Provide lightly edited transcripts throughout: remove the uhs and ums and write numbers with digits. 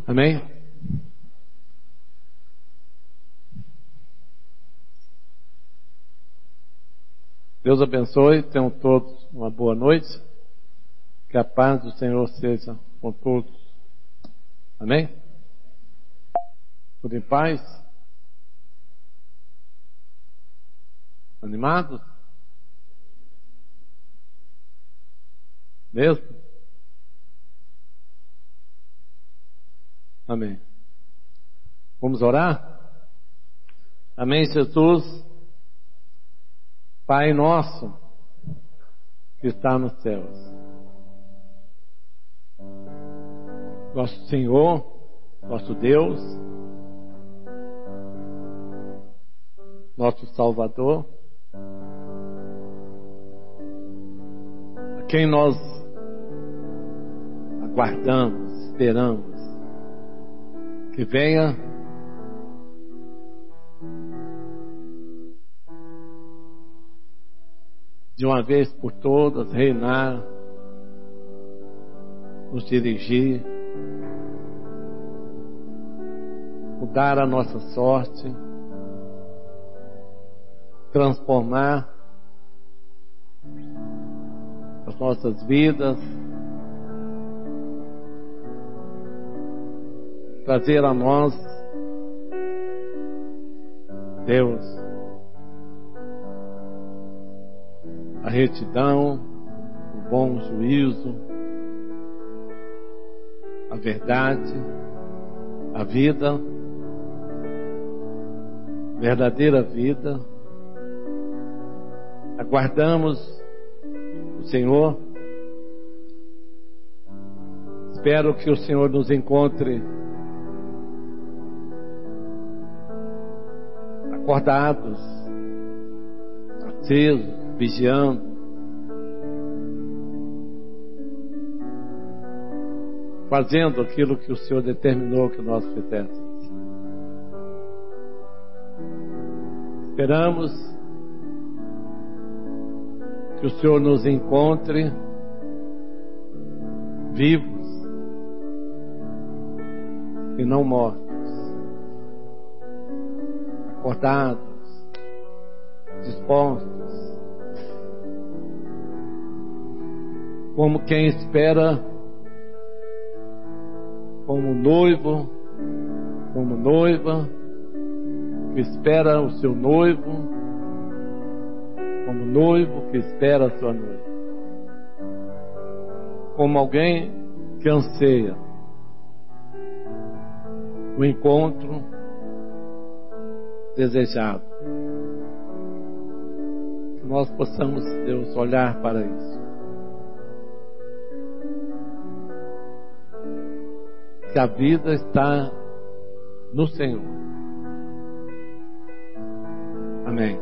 Amém? Deus abençoe, tenham todos uma boa noite, que a paz do Senhor seja com todos. Amém? Tudo em paz? Animados? Mesmo? Amém. Vamos orar? Amém, Jesus. Pai nosso que está nos céus, nosso Senhor, nosso Deus, nosso Salvador, a quem nós aguardamos, esperamos que venha de uma vez por todas reinar, nos dirigir, mudar a nossa sorte, transformar as nossas vidas, trazer a nós, Deus, a retidão, o bom juízo, a verdade, a vida, verdadeira vida. Aguardamos o Senhor. Espero que o Senhor nos encontre acordados, acesos, vigiando, fazendo aquilo que o Senhor determinou que nós fizéssemos. Esperamos que o Senhor nos encontre vivos e não mortos, acordados, dispostos, como quem espera, como noivo, como noiva, que espera o seu noivo, como noivo que espera a sua noiva, como alguém que anseia o encontro desejado. Que nós possamos, Deus, olhar para isso. Que a vida está no Senhor. Amém.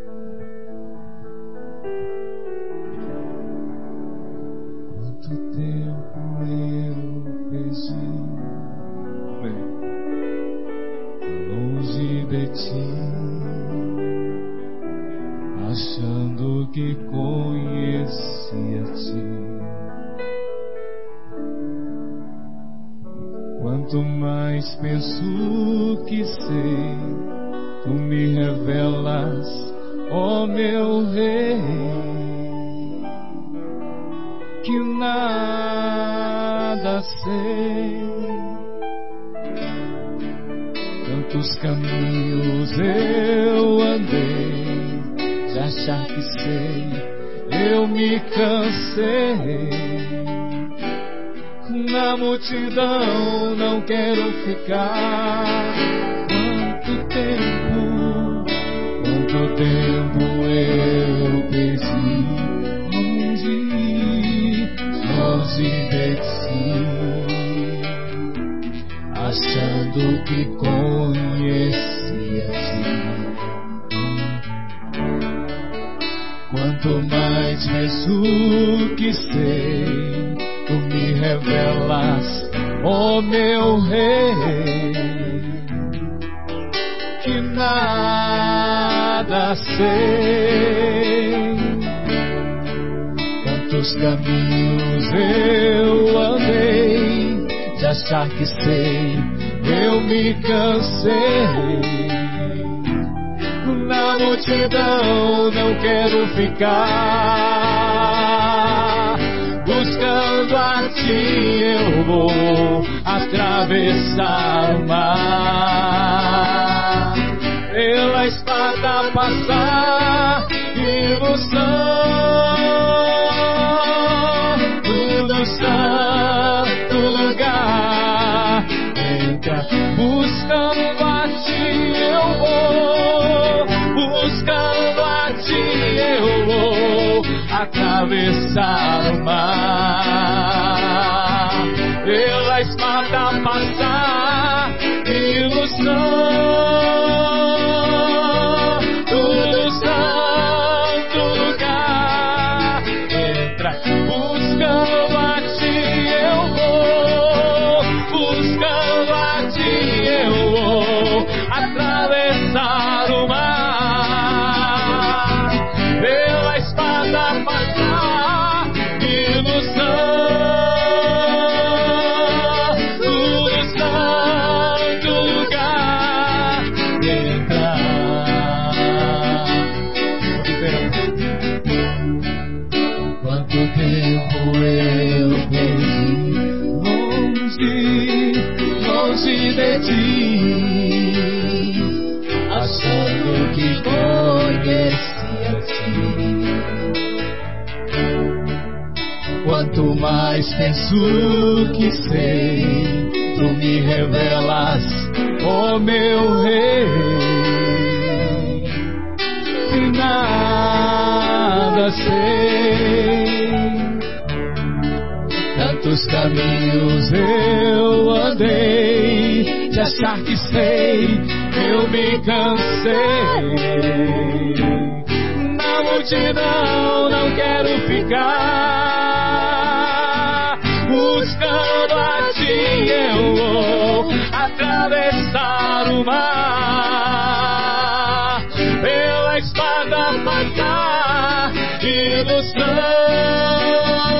Quanto tempo eu perdi longe de ti, achando que conhecia-te. Quanto mais penso que sei, tu me revelas, ó meu Rei, que nada sei. Tantos caminhos eu andei, de achar que sei, eu me cansei. Na multidão não quero ficar. Quanto tempo eu perdi longe de ti, achando que conhecia-te. Quanto mais penso que sei, tu me revelas, ó meu Rei, que nada sei. Quantos caminhos eu andei, já achar que sei, eu me cansei. Na multidão não quero ficar, buscando a ti eu vou atravessar o mar. Pela espada passar, ilusão do santo lugar. Entra, buscando a ti eu vou, buscando a ti eu vou atravessar o mar. Pela espada passar, ilusão do santo lugar. Entra, buscando a ti eu vou, buscando a ti eu vou atravessar o mar. Pela espada passar, ilusão do santo lugar. Entra. Quanto tempo eu perdi longe de ti, achando que conhecia ti. Quanto mais penso que sei, tu me revelas, ó meu rei. Que nada sei, tantos caminhos eu andei, de achar que sei, eu me cansei. Na multidão não quero ficar, buscando a ti eu vou atravessar o mar. Pela espada passar, ilusão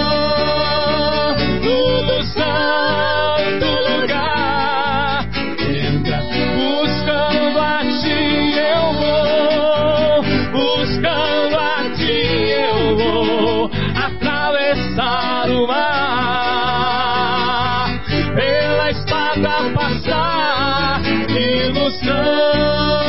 do santo lugar. Entra, buscando a ti eu vou, buscando a ti eu vou atravessar o mar. Pela espada passar, ilusão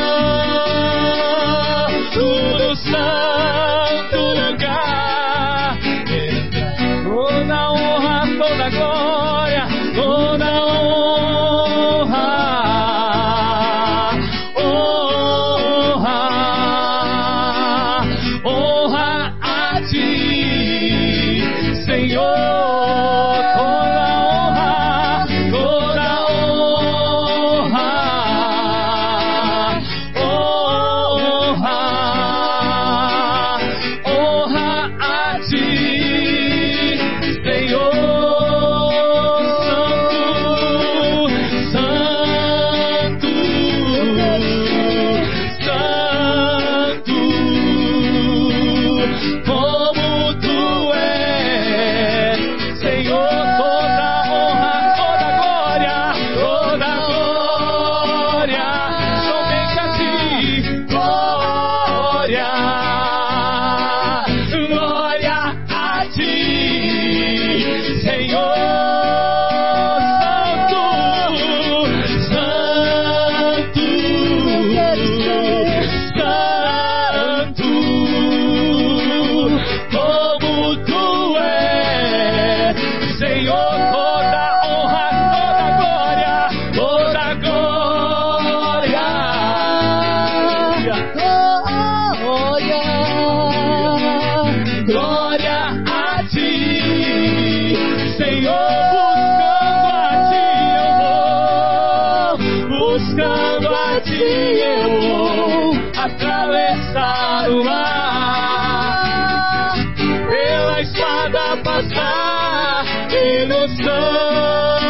do santo lugar. Entra, toda honra, toda glória, toda honra, honra a ti, Senhor. Atravessar o mar, pela espada passar, ilusão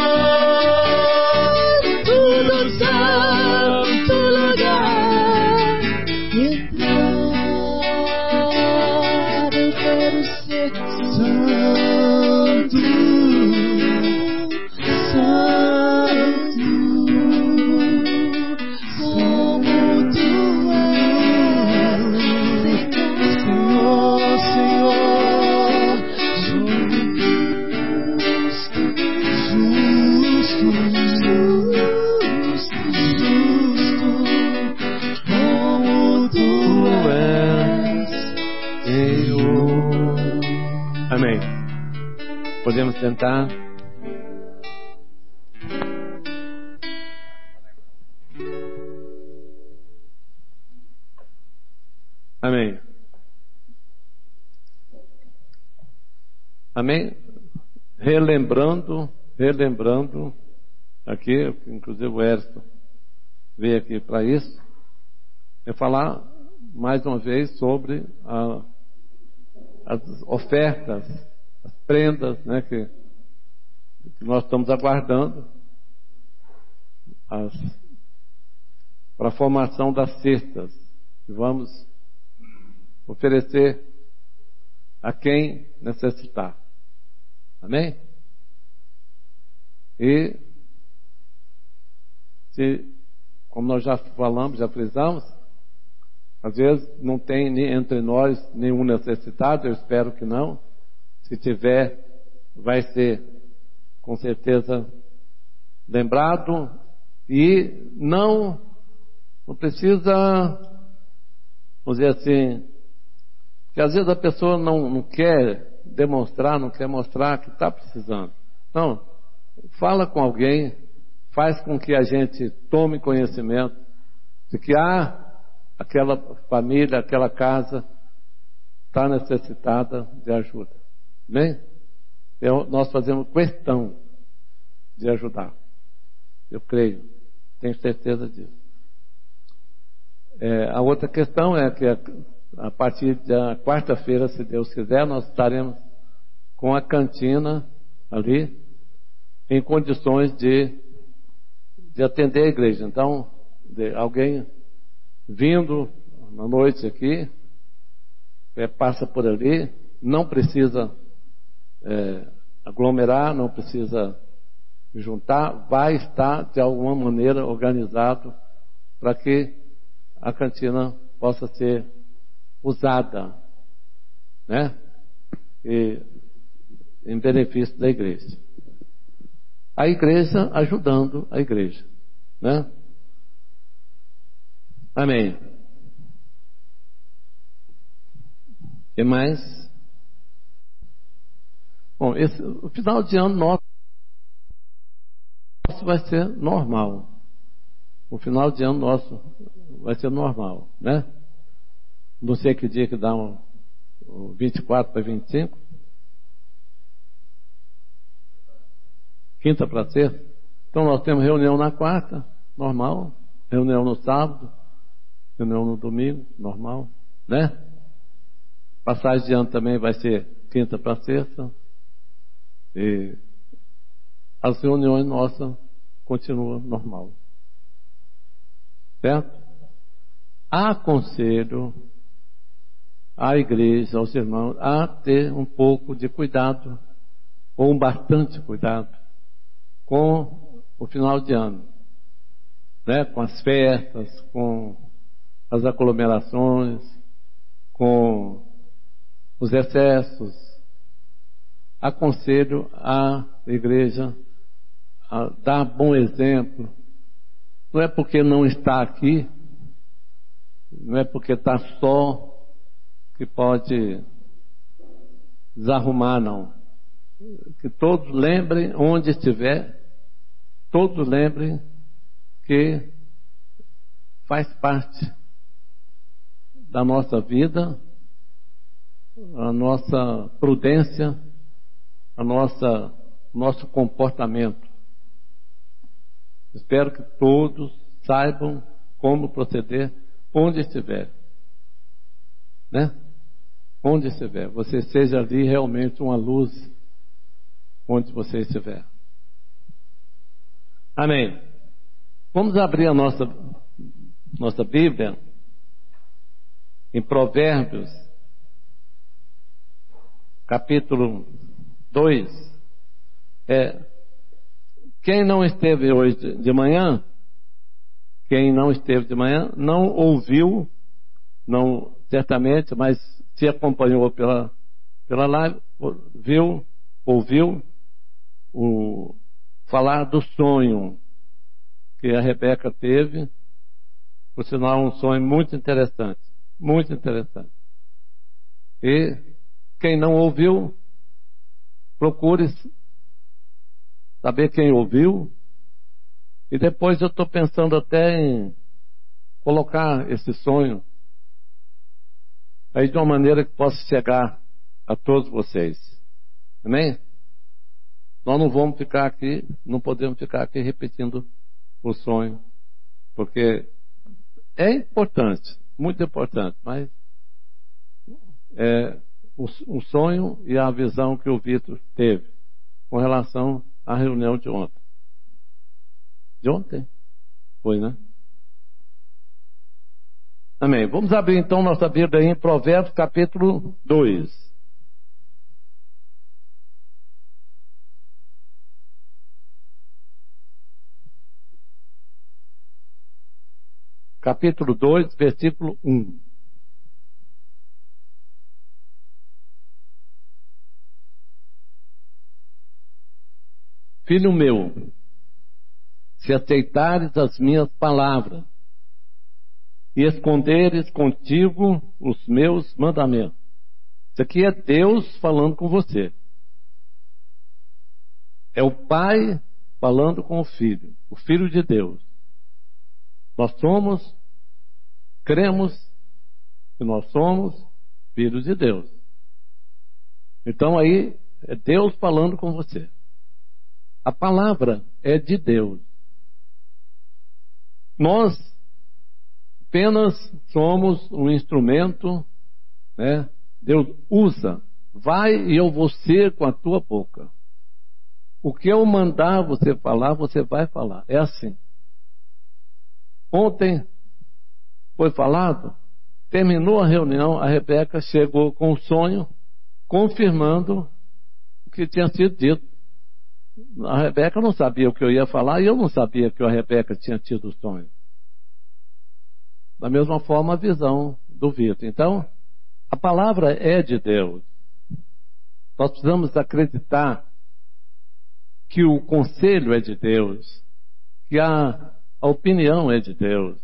do santo lugar. Entrar, eu quero ser santo, santo. Podemos sentar. Amém. Amém. Relembrando, aqui, inclusive o Ernesto veio aqui para isso, é falar mais uma vez sobre as ofertas, as prendas, né, que nós estamos aguardando para a formação das cestas que vamos oferecer a quem necessitar. Amém? E como nós já falamos, já frisamos, às vezes não tem entre nós nenhum necessitado, eu espero que não. Se tiver, vai ser com certeza lembrado, e não precisa, vamos dizer assim, que às vezes a pessoa não quer demonstrar, não quer mostrar que está precisando. Não, fala com alguém, faz com que a gente tome conhecimento de que aquela família, aquela casa está necessitada de ajuda. Amém? Nós fazemos questão de ajudar. Eu creio, tenho certeza disso. A outra questão é que a partir da quarta-feira, se Deus quiser, nós estaremos com a cantina ali em condições de atender a igreja. Então, alguém vindo na noite aqui, passa por ali, não precisa aglomerar, não precisa juntar, vai estar de alguma maneira organizado para que a cantina possa ser usada, né? E em benefício da igreja. A igreja ajudando a igreja, né? Amém. E mais? Bom, o final de ano nosso vai ser normal. O final de ano nosso vai ser normal, né? Não sei que dia que dá 24 para 25. Quinta para sexta. Então nós temos reunião na quarta, normal. Reunião no sábado. Reunião no domingo, normal, né? Passagem de ano também vai ser quinta para sexta. E as reuniões nossas continuam normal. Certo? Aconselho à igreja, aos irmãos, a ter um pouco de cuidado, ou bastante cuidado, com o final de ano, né? Com as festas, com as aglomerações, com os excessos. Aconselho a igreja a dar bom exemplo. Não é porque não está aqui, não é porque está só, que pode desarrumar, não. Que todos lembrem, onde estiver, todos lembrem que faz parte da nossa vida, a nossa prudência, nosso comportamento. Espero que todos saibam como proceder onde estiver, né? Onde estiver, você seja ali realmente uma luz onde você estiver. Amém. Vamos abrir a nossa Bíblia em Provérbios, capítulo 2. Quem não esteve hoje de manhã, não ouviu, não certamente, mas se acompanhou pela live, ouviu falar do sonho que a Rebeca teve, por sinal um sonho muito interessante. E quem não ouviu, procure saber quem ouviu. E depois eu estou pensando até em colocar esse sonho aí de uma maneira que possa chegar a todos vocês. Amém? Nós não vamos ficar aqui, não podemos ficar aqui repetindo o sonho, porque é importante, muito importante, mas o sonho e a visão que o Vitor teve com relação à reunião de ontem. De ontem? Foi, né? Amém. Vamos abrir então nossa Bíblia aí em Provérbios capítulo 2. Capítulo 2, versículo 1. Filho meu, se aceitares as minhas palavras e esconderes contigo os meus mandamentos. Isso aqui é Deus falando com você. É o Pai falando com o Filho de Deus. Nós cremos que nós somos filhos de Deus. Então aí é Deus falando com você. A palavra é de Deus. Nós apenas somos um instrumento, né? Deus usa. Vai e eu vou ser com a tua boca. O que eu mandar você falar, você vai falar. É assim. Ontem foi falado, terminou a reunião, a Rebeca chegou com o sonho, confirmando o que tinha sido dito. A Rebeca não sabia o que eu ia falar e eu não sabia que a Rebeca tinha tido o sonho. Da mesma forma, a visão do Vitor. Então, a palavra é de Deus. Nós precisamos acreditar que o conselho é de Deus, que a opinião é de Deus,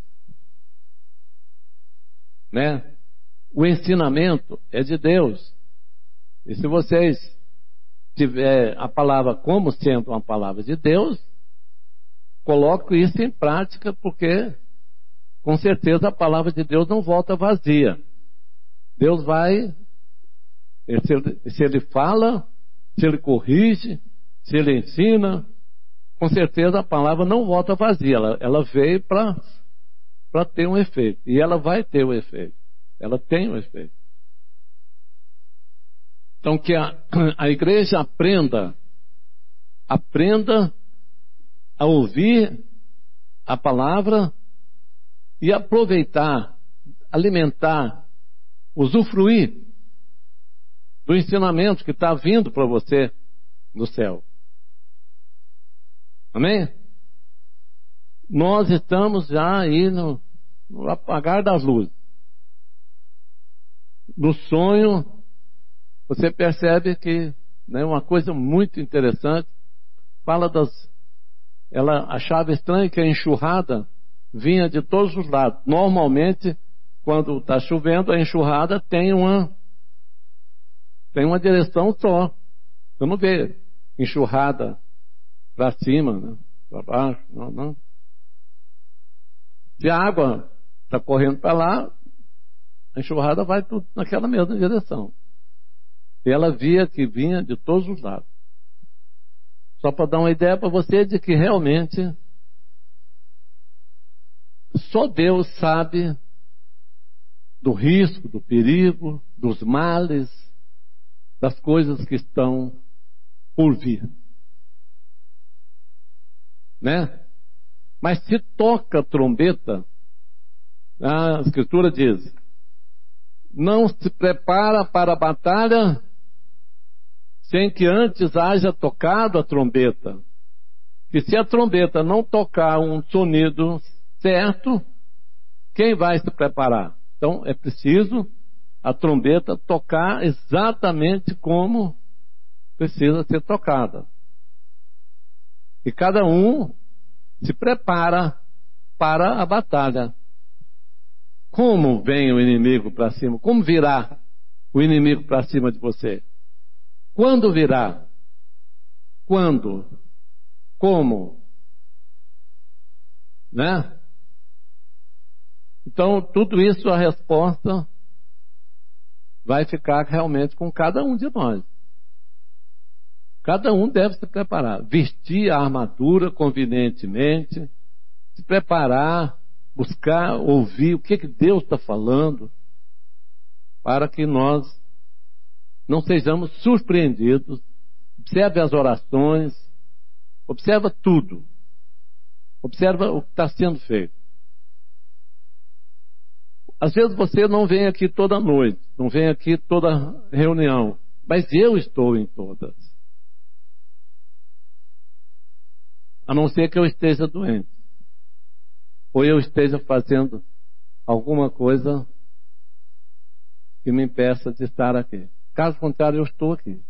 né? O ensinamento é de Deus. E se vocês tiver a palavra como sendo uma palavra de Deus, coloque isso em prática, porque com certeza a palavra de Deus não volta vazia. Deus vai, se ele fala, se ele corrige, se ele ensina, com certeza a palavra não volta vazia. Ela veio para ter um efeito. E ela vai ter o efeito. Ela tem o efeito. Então que a igreja aprenda a ouvir a palavra e aproveitar, alimentar, usufruir do ensinamento que está vindo para você do céu. Amém? Nós estamos já aí no apagar das luzes. No sonho, você percebe que, né, uma coisa muito interessante, ela achava estranho que a enxurrada vinha de todos os lados. Normalmente, quando está chovendo, a enxurrada tem uma direção só. Você não vê enxurrada para cima, né? Para baixo, não. Se a água está correndo para lá, a enxurrada vai tudo naquela mesma direção. E ela via que vinha de todos os lados. Só para dar uma ideia para você de que realmente só Deus sabe do risco, do perigo, dos males, das coisas que estão por vir. Né? Mas se toca a trombeta, a Escritura diz: não se prepara para a batalha sem que antes haja tocado a trombeta. Que se a trombeta não tocar um sonido certo, quem vai se preparar? Então é preciso a trombeta tocar exatamente como precisa ser tocada. E cada um se prepara para a batalha. Como vem o inimigo para cima? Como virá o inimigo para cima de você? Quando virá? quando, como, né? Então, tudo isso, a resposta vai ficar realmente com cada um de nós. Cada um deve se preparar, vestir a armadura convenientemente, se preparar, buscar, ouvir o que Deus está falando, para que nós não sejamos surpreendidos. Observe as orações, observa tudo, observa o que está sendo feito. Às vezes você não vem aqui toda noite, não vem aqui toda reunião, mas eu estou em todas. A não ser que eu esteja doente, ou eu esteja fazendo alguma coisa que me impeça de estar aqui. Caso contrário, eu estou aqui.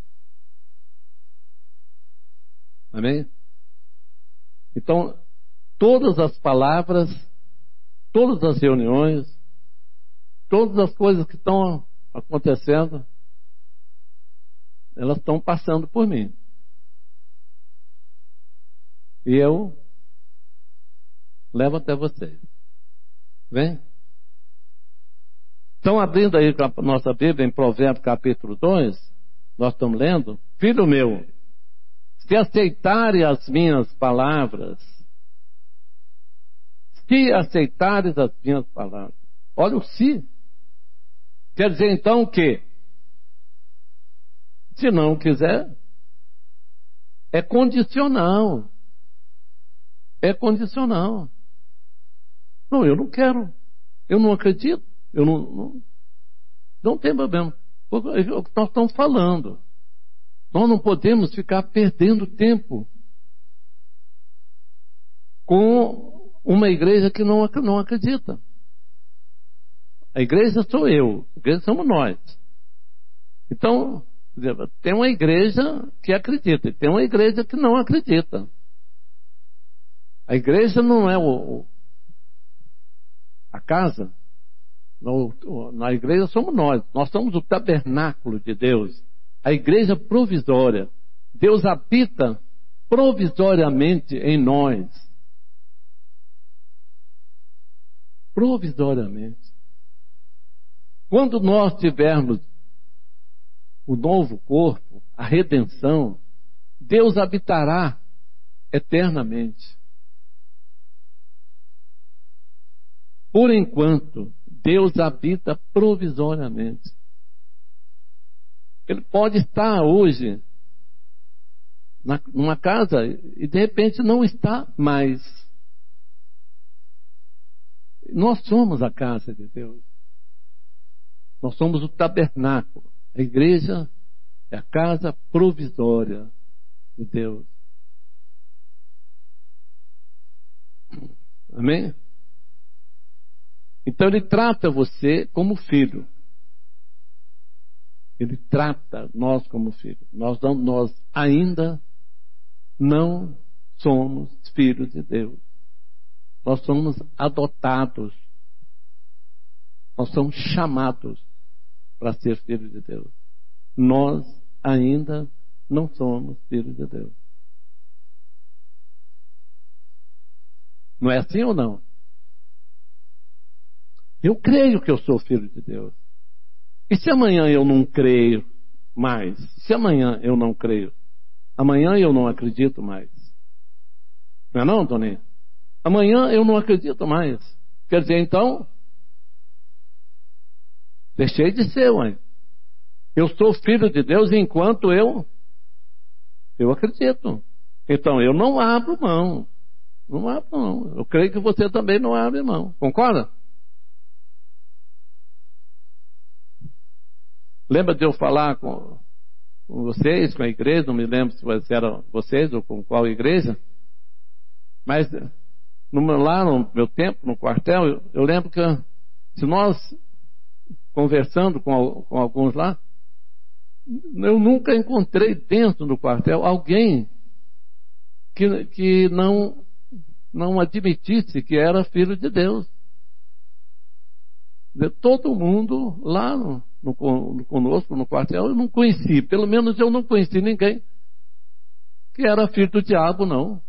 Amém? Então, todas as palavras, todas as reuniões, todas as coisas que estão acontecendo, elas estão passando por mim. E eu levo até vocês. Vem? Estão abrindo aí a nossa Bíblia em Provérbios capítulo 2, nós estamos lendo. Filho meu, se aceitarem as minhas palavras, se aceitares as minhas palavras, olha o se. Quer dizer então que, se não quiser, é condicional. É condicional. Não, eu não quero. Eu não acredito. Eu não tem problema. É o que nós estamos falando. Nós não podemos ficar perdendo tempo com uma igreja que não acredita. A igreja sou eu, a igreja somos nós. Então, tem uma igreja que acredita e tem uma igreja que não acredita. A igreja não é a casa. Na igreja somos nós. Nós somos o tabernáculo de Deus. A igreja provisória. Deus habita provisoriamente em nós. Provisoriamente. Quando nós tivermos o novo corpo, a redenção, Deus habitará eternamente. Por enquanto, Deus habita provisoriamente. Ele pode estar hoje numa casa e de repente não está mais. Nós somos a casa de Deus. Nós somos o tabernáculo. A igreja é a casa provisória de Deus. Amém? Então ele trata você como filho. Ele trata nós como filho. Nós ainda não somos filhos de Deus. Nós somos adotados. Nós somos chamados para ser filhos de Deus. Nós ainda não somos filhos de Deus. Não é assim ou não? Eu creio que eu sou filho de Deus. E se amanhã eu não creio mais? Se amanhã eu não creio? Amanhã eu não acredito mais. Não é não, Toninho? Amanhã eu não acredito mais. Quer dizer, então, deixei de ser, mãe. Eu sou filho de Deus enquanto eu acredito. Então, eu não abro mão. Não abro mão. Eu creio que você também não abre mão. Concorda? Lembra de eu falar com vocês, com a igreja? Não me lembro se eram vocês ou com qual igreja. Mas lá no meu tempo, no quartel, eu lembro que se nós conversando com alguns lá, eu nunca encontrei dentro do quartel alguém que não admitisse que era filho de Deus. Todo mundo lá conosco no quartel, eu não conheci, pelo menos eu não conheci ninguém que era filho do diabo, não.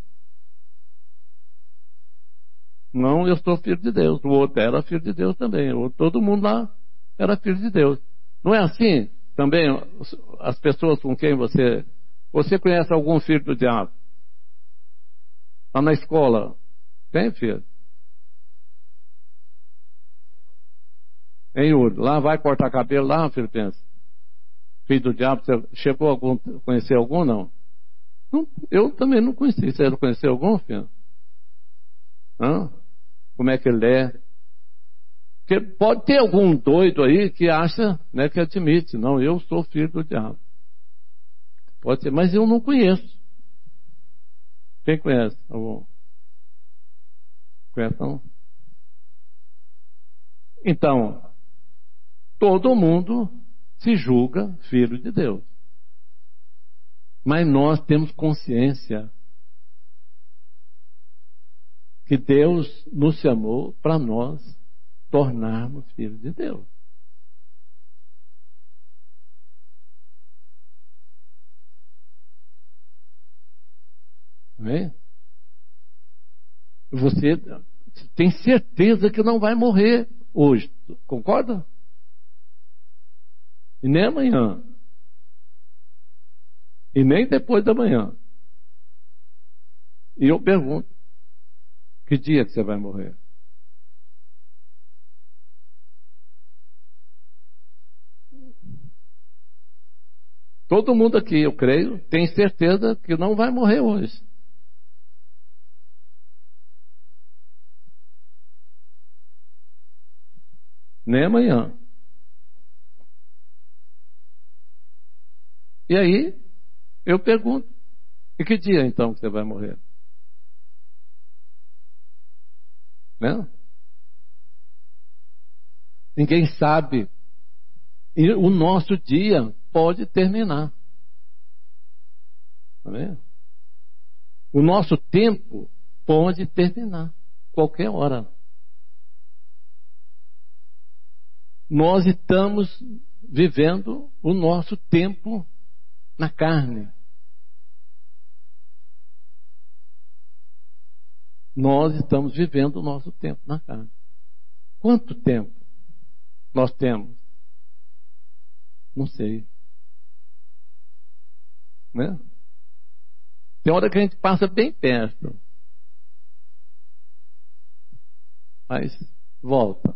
Não, eu sou filho de Deus. O outro era filho de Deus também. Todo mundo lá era filho de Deus. Não é assim também as pessoas com quem você conhece algum filho do diabo? Está na escola. Tem filho? Em Yuri. Lá vai cortar cabelo lá, Filipenses. Filho do diabo. Você chegou a conhecer algum, não? Eu também não conheci. Você conheceu algum, filho? Hã? Como é que ele é? Porque pode ter algum doido aí que acha, né, que admite. Não, eu sou filho do diabo. Pode ser, mas eu não conheço. Quem conhece? Algum? Conhece não? Então, todo mundo se julga filho de Deus. Mas nós temos consciência que Deus nos chamou para nós tornarmos filhos de Deus. Não é? Você tem certeza que não vai morrer hoje, concorda? E nem amanhã. E nem depois da manhã. E eu pergunto, que dia que você vai morrer? Todo mundo aqui, eu creio, tem certeza que não vai morrer hoje. Nem amanhã. E aí, eu pergunto, e que dia então que você vai morrer? Né? Ninguém sabe. E o nosso dia pode terminar. Tá vendo? O nosso tempo pode terminar. Qualquer hora. Nós estamos vivendo o nosso tempo na carne. Nós estamos vivendo o nosso tempo na carne. Quanto tempo nós temos? Não sei. Né? Tem hora que a gente passa bem perto. Mas volta.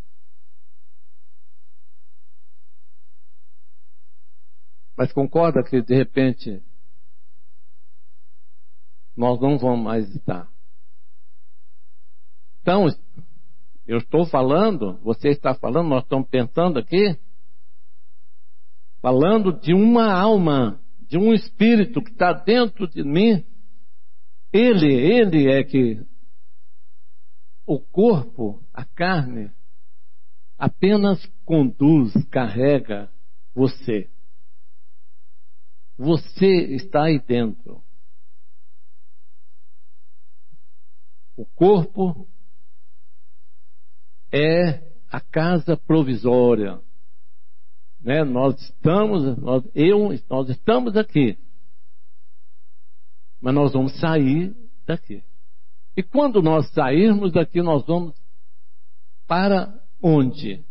Mas concorda que de repente nós não vamos mais estar. Então, eu estou falando, você está falando, nós estamos pensando aqui, falando de uma alma, de um espírito que está dentro de mim. Ele é que o corpo, a carne, apenas conduz, carrega você. Você está aí dentro. O corpo é a casa provisória, né? Nós estamos aqui, mas nós vamos sair daqui. E quando nós sairmos daqui, nós vamos para onde?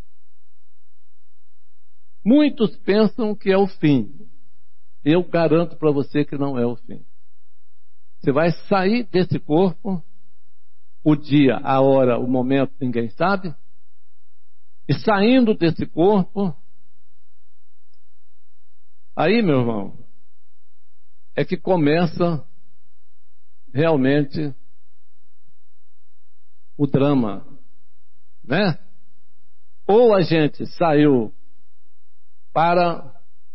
Muitos pensam que é o fim. Eu garanto para você que não é o fim. Você vai sair desse corpo, o dia, a hora, o momento, ninguém sabe. E saindo desse corpo, aí, meu irmão, é que começa realmente o drama, né? Ou a gente saiu para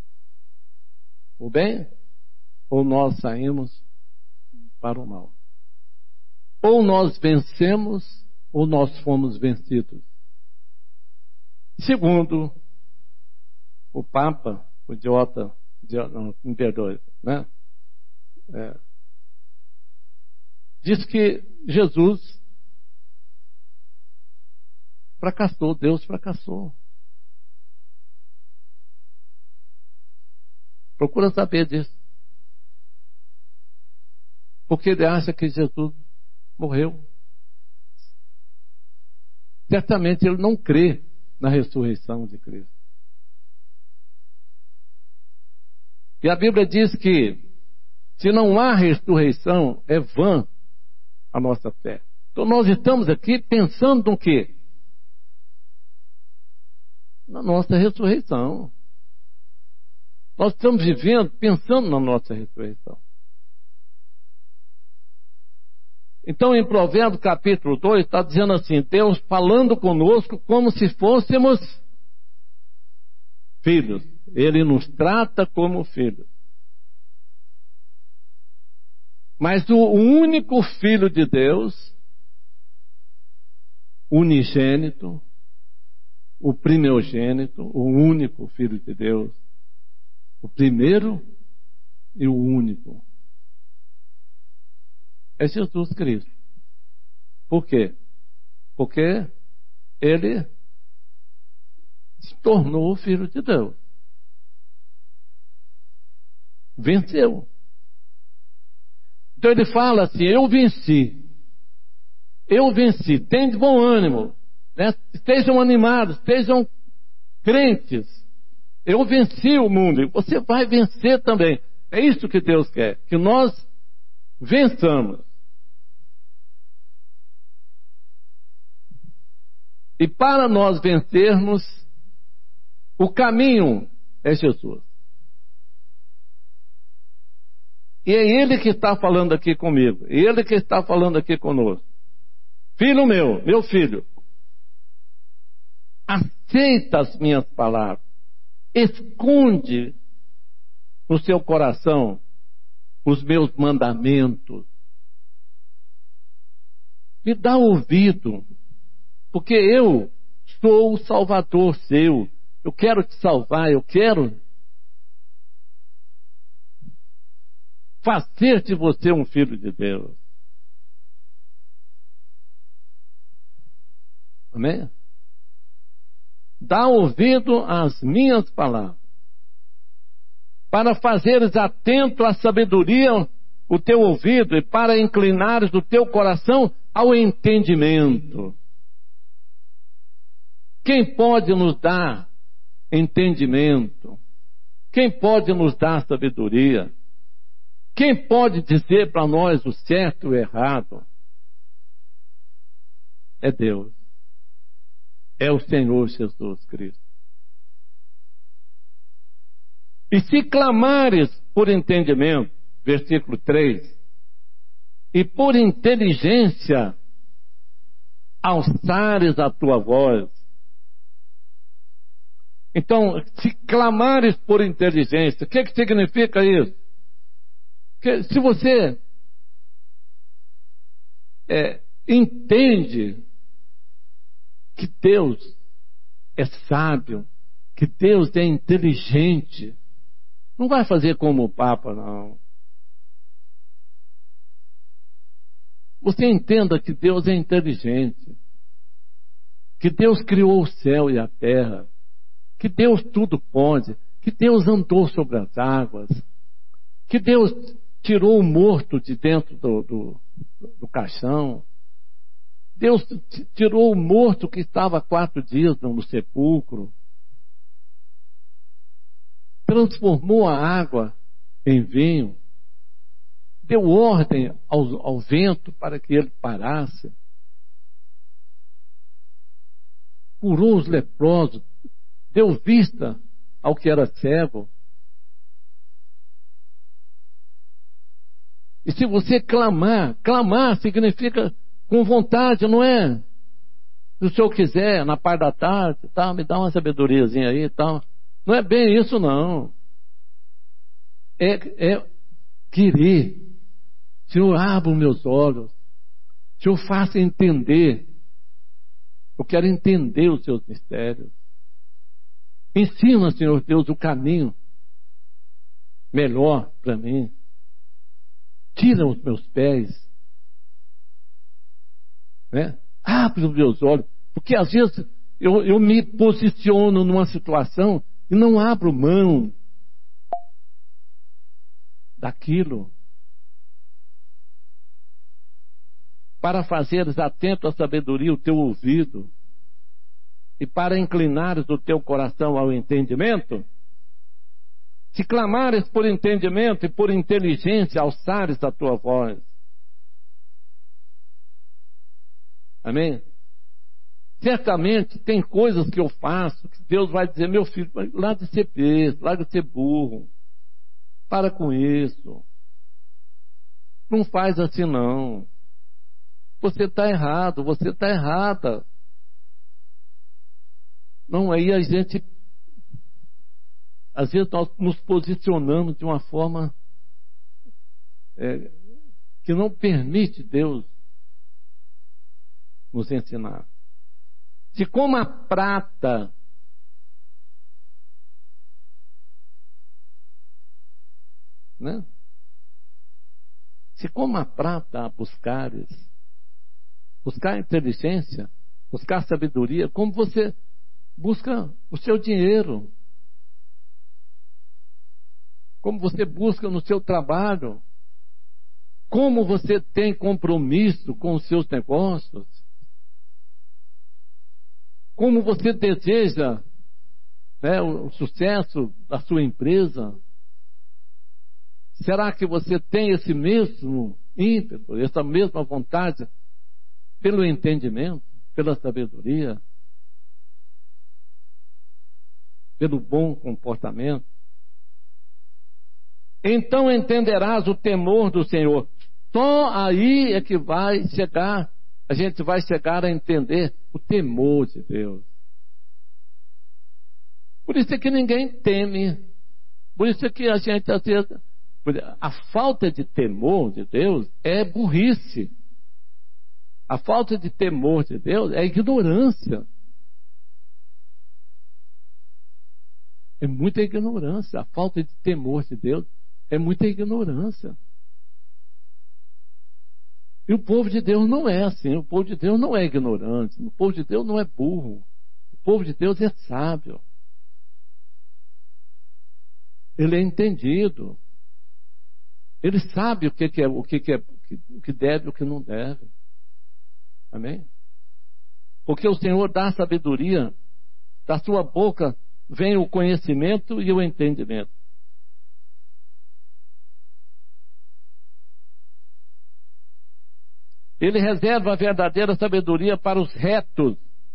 o bem, ou nós saímos para o mal. Ou nós vencemos, ou nós fomos vencidos. Segundo o Papa, não, me perdoe, né? Diz que Jesus fracassou, Deus fracassou. Procura saber disso. Porque ele acha que Jesus morreu. Certamente ele não crê na ressurreição de Cristo. E a Bíblia diz que se não há ressurreição, é vã a nossa fé. Então nós estamos aqui pensando no quê? Na nossa ressurreição. Nós estamos vivendo pensando na nossa ressurreição. Então em Provérbios capítulo 2 está dizendo assim, Deus falando conosco como se fôssemos filhos. Ele nos trata como filhos. Mas o único Filho de Deus, unigênito, o primogênito, o único Filho de Deus, o primeiro e o único, é Jesus Cristo. Por quê? Porque ele se tornou o Filho de Deus. Venceu. Então ele fala assim, eu venci, tem de bom ânimo, né? Estejam animados, estejam crentes, eu venci o mundo, e você vai vencer também. É isso que Deus quer, que nós vençamos. E para nós vencermos, o caminho é Jesus. E é Ele que está falando aqui comigo. É Ele que está falando aqui conosco. Filho meu filho, aceita as minhas palavras. Esconde no seu coração os meus mandamentos. Me dá ouvido, porque eu sou o Salvador seu. Eu quero te salvar, eu quero fazer de você um filho de Deus. Amém? Dá ouvido às minhas palavras, para fazeres atento à sabedoria o teu ouvido, e para inclinares o teu coração ao entendimento. Quem pode nos dar entendimento? Quem pode nos dar sabedoria? Quem pode dizer para nós o certo e o errado? É Deus. É o Senhor Jesus Cristo. E se clamares por entendimento, versículo 3, e por inteligência alçares a tua voz. Então, se clamares por inteligência, o que significa isso? Que se você entende que Deus é sábio, que Deus é inteligente, não vai fazer como o Papa, não. Você entenda que Deus é inteligente, que Deus criou o céu e a terra, que Deus tudo pode, que Deus andou sobre as águas, que Deus tirou o morto de dentro do caixão. Deus tirou o morto que estava há 4 dias no sepulcro. Transformou a água em vinho. Deu ordem ao vento para que ele parasse. Curou os leprosos. Deu vista ao que era cego. E se você clamar significa com vontade, não é? Se o senhor quiser, na parte da tarde, tá, me dá uma sabedoriazinha aí e tal. Não é bem isso, não. É querer. Senhor, abra os meus olhos. Senhor, faça entender. Eu quero entender os seus mistérios. Ensina, Senhor Deus, o caminho melhor para mim. Tira os meus pés, né? Abre os meus olhos, porque às vezes eu me posiciono numa situação e não abro mão daquilo. para fazeres atento à sabedoria o teu ouvido, e para inclinares o teu coração ao entendimento? Se clamares por entendimento e por inteligência, alçares a tua voz. Amém? Certamente tem coisas que eu faço que Deus vai dizer: meu filho, larga de ser besta, larga de ser burro, para com isso, não faz assim não, você está errado, você está errada. Não, aí a gente, às vezes nós nos posicionamos de uma forma que não permite Deus nos ensinar. Se como a prata né? Se como a prata a buscares, buscar inteligência, buscar sabedoria, como você busca o seu dinheiro, como você busca no seu trabalho, como você tem compromisso com os seus negócios, como você deseja, né, o sucesso da sua empresa. Será que você tem esse mesmo ímpeto, essa mesma vontade pelo entendimento, pela sabedoria, pelo bom comportamento? Então entenderás o temor do Senhor. Só aí é que vai chegar, a gente vai chegar a entender o temor de Deus. Por isso é que ninguém teme. Por isso é que a gente, às vezes, a falta de temor de Deus é burrice. A falta de temor de Deus é ignorância. É muita ignorância. A falta de temor de Deus é muita ignorância. E o povo de Deus não é assim. O povo de Deus não é ignorante. O povo de Deus não é burro. O povo de Deus é sábio. Ele é entendido. Ele sabe o que deve e o que não deve. Amém? Porque o Senhor dá sabedoria, da sua boca vem o conhecimento e o entendimento. Ele reserva a verdadeira sabedoria para os retos.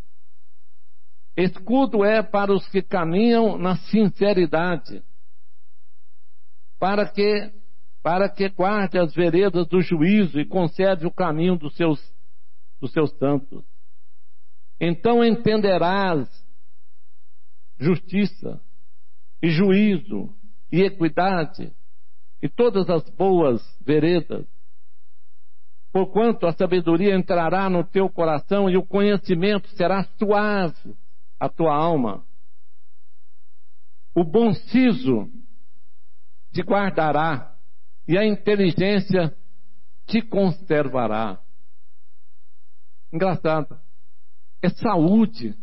Escudo é para os que caminham na sinceridade, para que guarde as veredas do juízo e conserve o caminho dos seus santos. Então entenderás justiça e juízo e equidade e todas as boas veredas, porquanto a sabedoria entrará no teu coração e o conhecimento será suave à tua alma. O bom siso te guardará e a inteligência te conservará. Engraçado. É saúde.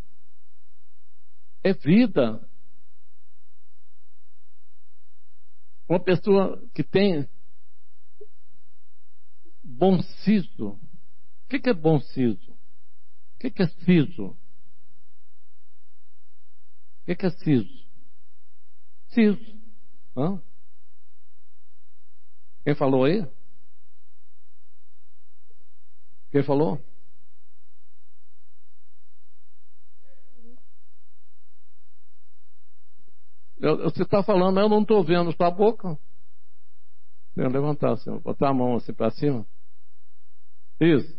É vida. Uma pessoa que tem bom siso. O que é bom siso? O que é siso? O que é siso? Siso. Hã? Quem falou aí? Quem falou? Você está falando, mas eu não estou vendo sua boca. Levantar assim, botar a mão assim para cima. Isso.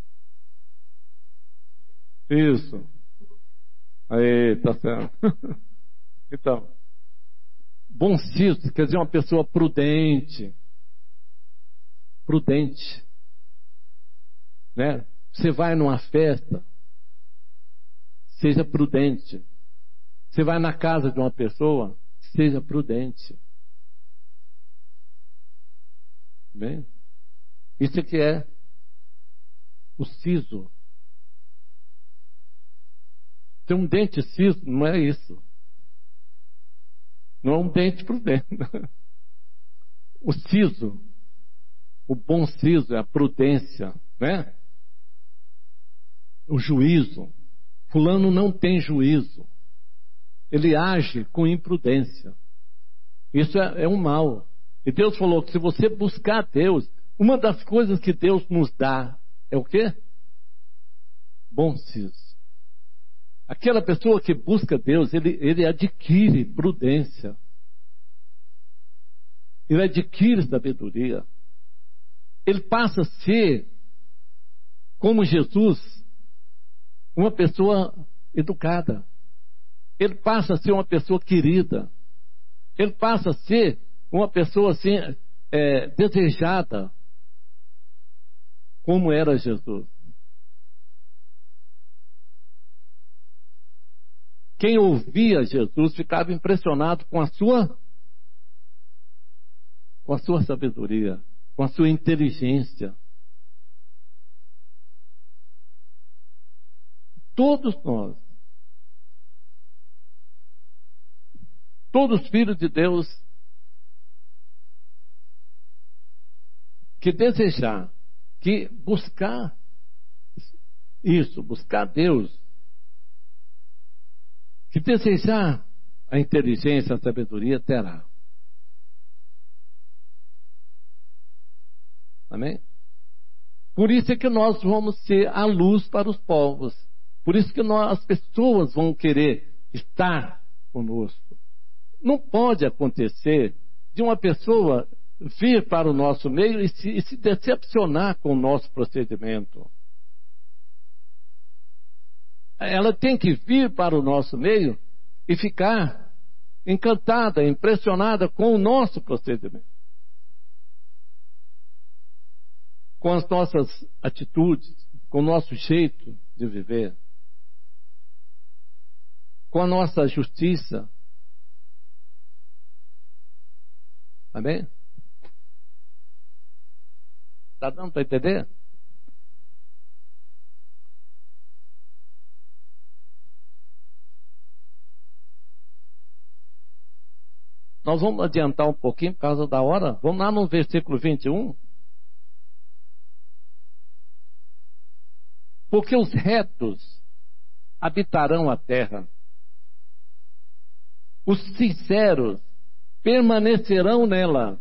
Isso. Aí, tá certo. Então, bom siso quer dizer uma pessoa prudente. Prudente. Né? Você vai numa festa, seja prudente. Você vai na casa de uma pessoa, seja prudente. Bem? Isso que é o siso. Ter um dente siso não é isso. Não é um dente prudente. O siso, o bom siso é a prudência. né? O juízo. Fulano não tem juízo. Ele age com imprudência. Isso é um mal. E Deus falou que se você buscar Deus, uma das coisas que Deus nos dá é o quê? Bom senso. Aquela pessoa que busca Deus, ele adquire prudência. Ele adquire sabedoria. Ele passa a ser, como Jesus, uma pessoa educada. Ele passa a ser uma pessoa querida. Ele passa a ser uma pessoa assim, desejada, como era Jesus. Quem ouvia Jesus ficava impressionado com a sua sabedoria, com a sua inteligência. Todos nós, todos filhos de Deus, que desejar, que buscar isso, buscar Deus, que desejar a inteligência, a sabedoria, terá. Amém? Por isso é que nós vamos ser a luz para os povos. Por isso que as pessoas vão querer estar conosco. Não pode acontecer de uma pessoa vir para o nosso meio e se decepcionar com o nosso procedimento. Ela tem que vir para o nosso meio e ficar encantada, impressionada com o nosso procedimento. Com as nossas atitudes, com o nosso jeito de viver, com a nossa justiça. Amém? Está dando para entender? Nós vamos adiantar um pouquinho por causa da hora. Vamos lá no versículo 21. Porque os retos habitarão a terra. Os sinceros permanecerão nela.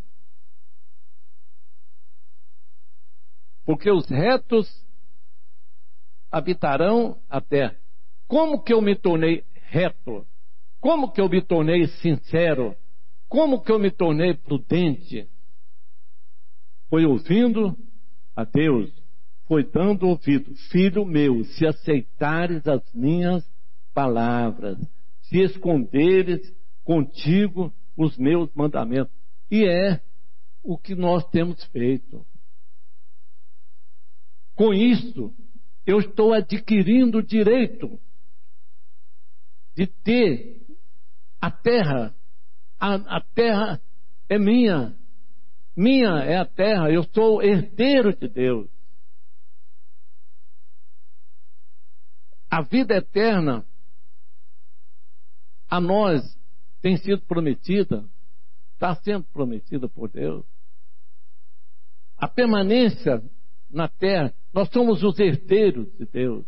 Porque os retos habitarão a terra. Como que eu me tornei reto? Como que eu me tornei sincero? Como que eu me tornei prudente? Foi ouvindo a Deus, foi dando ouvido. Filho meu, se aceitares as minhas palavras, se esconderes contigo os meus mandamentos. E é o que nós temos feito. Com isso, eu estou adquirindo o direito de ter a terra. A terra é minha. Minha é a terra. Eu sou herdeiro de Deus. A vida eterna a nós tem sido prometida, está sendo prometida por Deus. A permanência na terra, nós somos os herdeiros de Deus.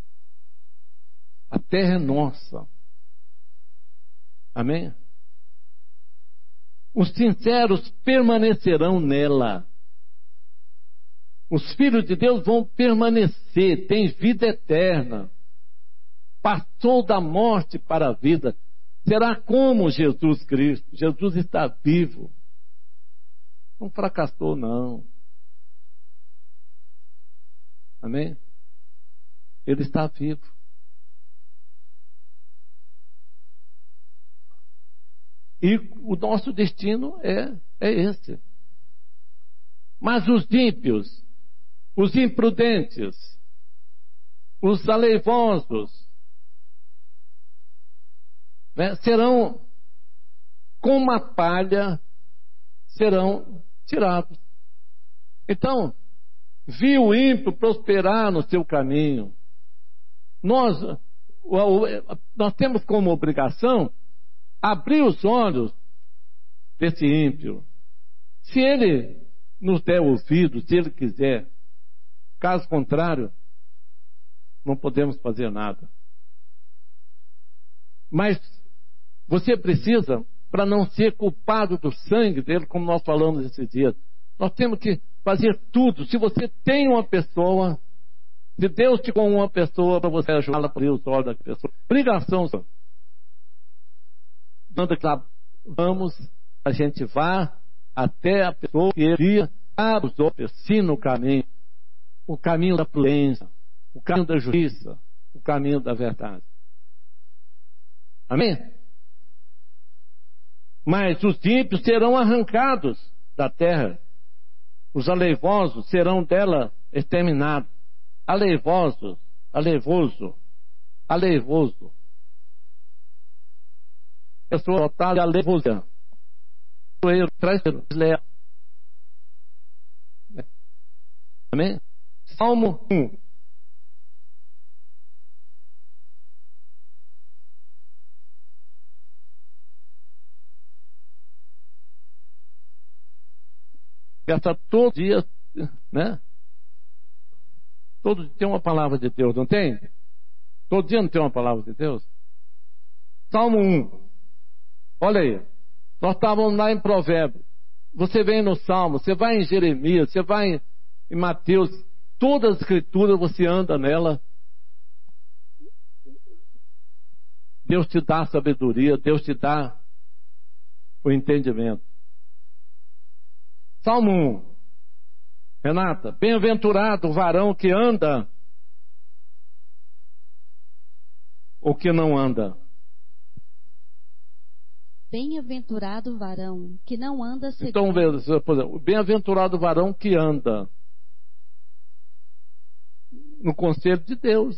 A terra é nossa. Amém? Os sinceros permanecerão nela. Os filhos de Deus vão permanecer, têm vida eterna. Passou da morte para a vida. Será como Jesus Cristo. Jesus está vivo. Não fracassou, não. Amém? Ele está vivo. E o nosso destino é esse. Mas os ímpios, os imprudentes, os aleivosos, né, serão como uma palha, serão tirados. Então, viu o ímpio prosperar no seu caminho. Nós temos como obrigação abrir os olhos desse ímpio. Se ele nos der ouvido, se ele quiser, Caso contrário, não podemos fazer nada. Mas você precisa, para não ser culpado do sangue dele, como nós falamos esses dias, nós temos que fazer tudo. Se você tem uma pessoa, se Deus te com uma pessoa para você ajudá-la a abrir os olhos da pessoa, obrigação, manda que lá vamos, a gente vá até a pessoa que ele abre os olhos, ensina o caminho da prudência, o caminho da justiça, o caminho da verdade. Amém? Mas os ímpios serão arrancados da terra, os aleivosos serão dela exterminados. Aleivoso. Pessoa dotada de aleivosia. Amém? Salmo 1. Gasta todo dia, né? Todo dia tem uma palavra de Deus, não tem? Todo dia não tem uma palavra de Deus? Salmo 1. Olha aí. Nós estávamos lá em Provérbios. Você vem no Salmo, você vai em Jeremias, você vai em Mateus. Toda a escritura você anda nela. Deus te dá sabedoria, Deus te dá o entendimento. Salmo 1. Renata, bem-aventurado o varão que anda ou que não anda. Bem-aventurado o varão que não anda segundo... Então, por exemplo, bem-aventurado o varão que anda no conselho de Deus.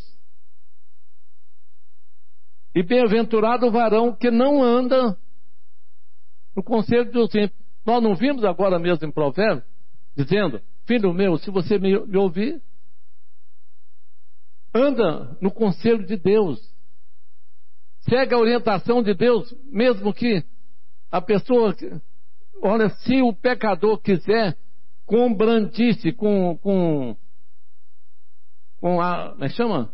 E bem-aventurado o varão que não anda no conselho de Deus. Nós não vimos agora mesmo em Provérbios, dizendo, filho meu, se você me ouvir, anda no conselho de Deus. Segue a orientação de Deus, mesmo que a pessoa... Olha, se o pecador quiser com brandice, com a... Como é que chama?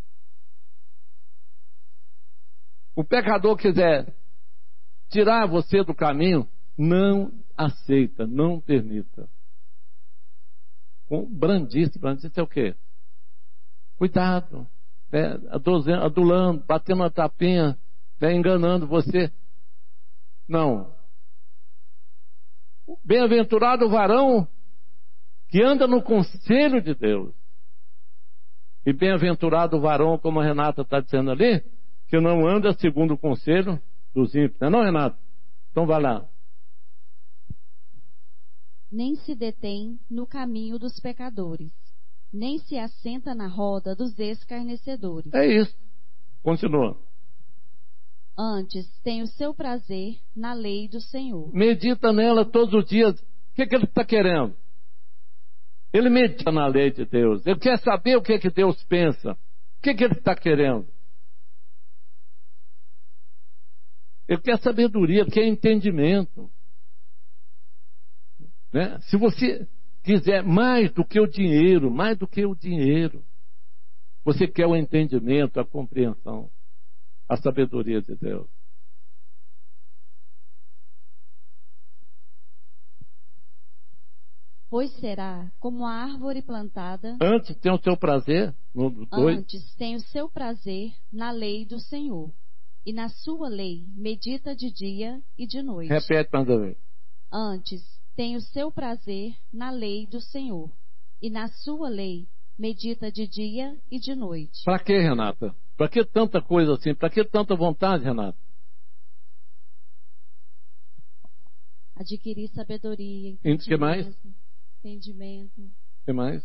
O pecador quiser tirar você do caminho, não aceita, não permita. Com brandice é o quê? Cuidado, adulando, batendo uma tapinha, enganando você. Não. Bem-aventurado o varão que anda no conselho de Deus. E bem-aventurado o varão, como a Renata está dizendo ali, que não anda segundo o conselho dos ímpios. Não é não, Renata? Então vai lá. Nem se detém no caminho dos pecadores, nem se assenta na roda dos escarnecedores. É isso. Continua. Antes tem o seu prazer na lei do Senhor. Medita nela todos os dias. O que ele está querendo? Ele medita na lei de Deus. Ele quer saber o que Deus pensa. O que ele está querendo? Ele quer sabedoria, ele quer entendimento. Né? Se você quiser mais do que o dinheiro, você quer o entendimento, a compreensão, a sabedoria de Deus. Pois será como a árvore plantada. Antes tem o seu prazer, no 2. Antes tem o seu prazer na lei do Senhor, e na sua lei medita de dia e de noite. Repete mais uma vez. Antes tem o seu prazer na lei do Senhor, e na sua lei medita de dia e de noite. Para que, Renata? Para que tanta coisa assim? Para que tanta vontade, Renata? Adquirir sabedoria, O que mais? entendimento. O que mais?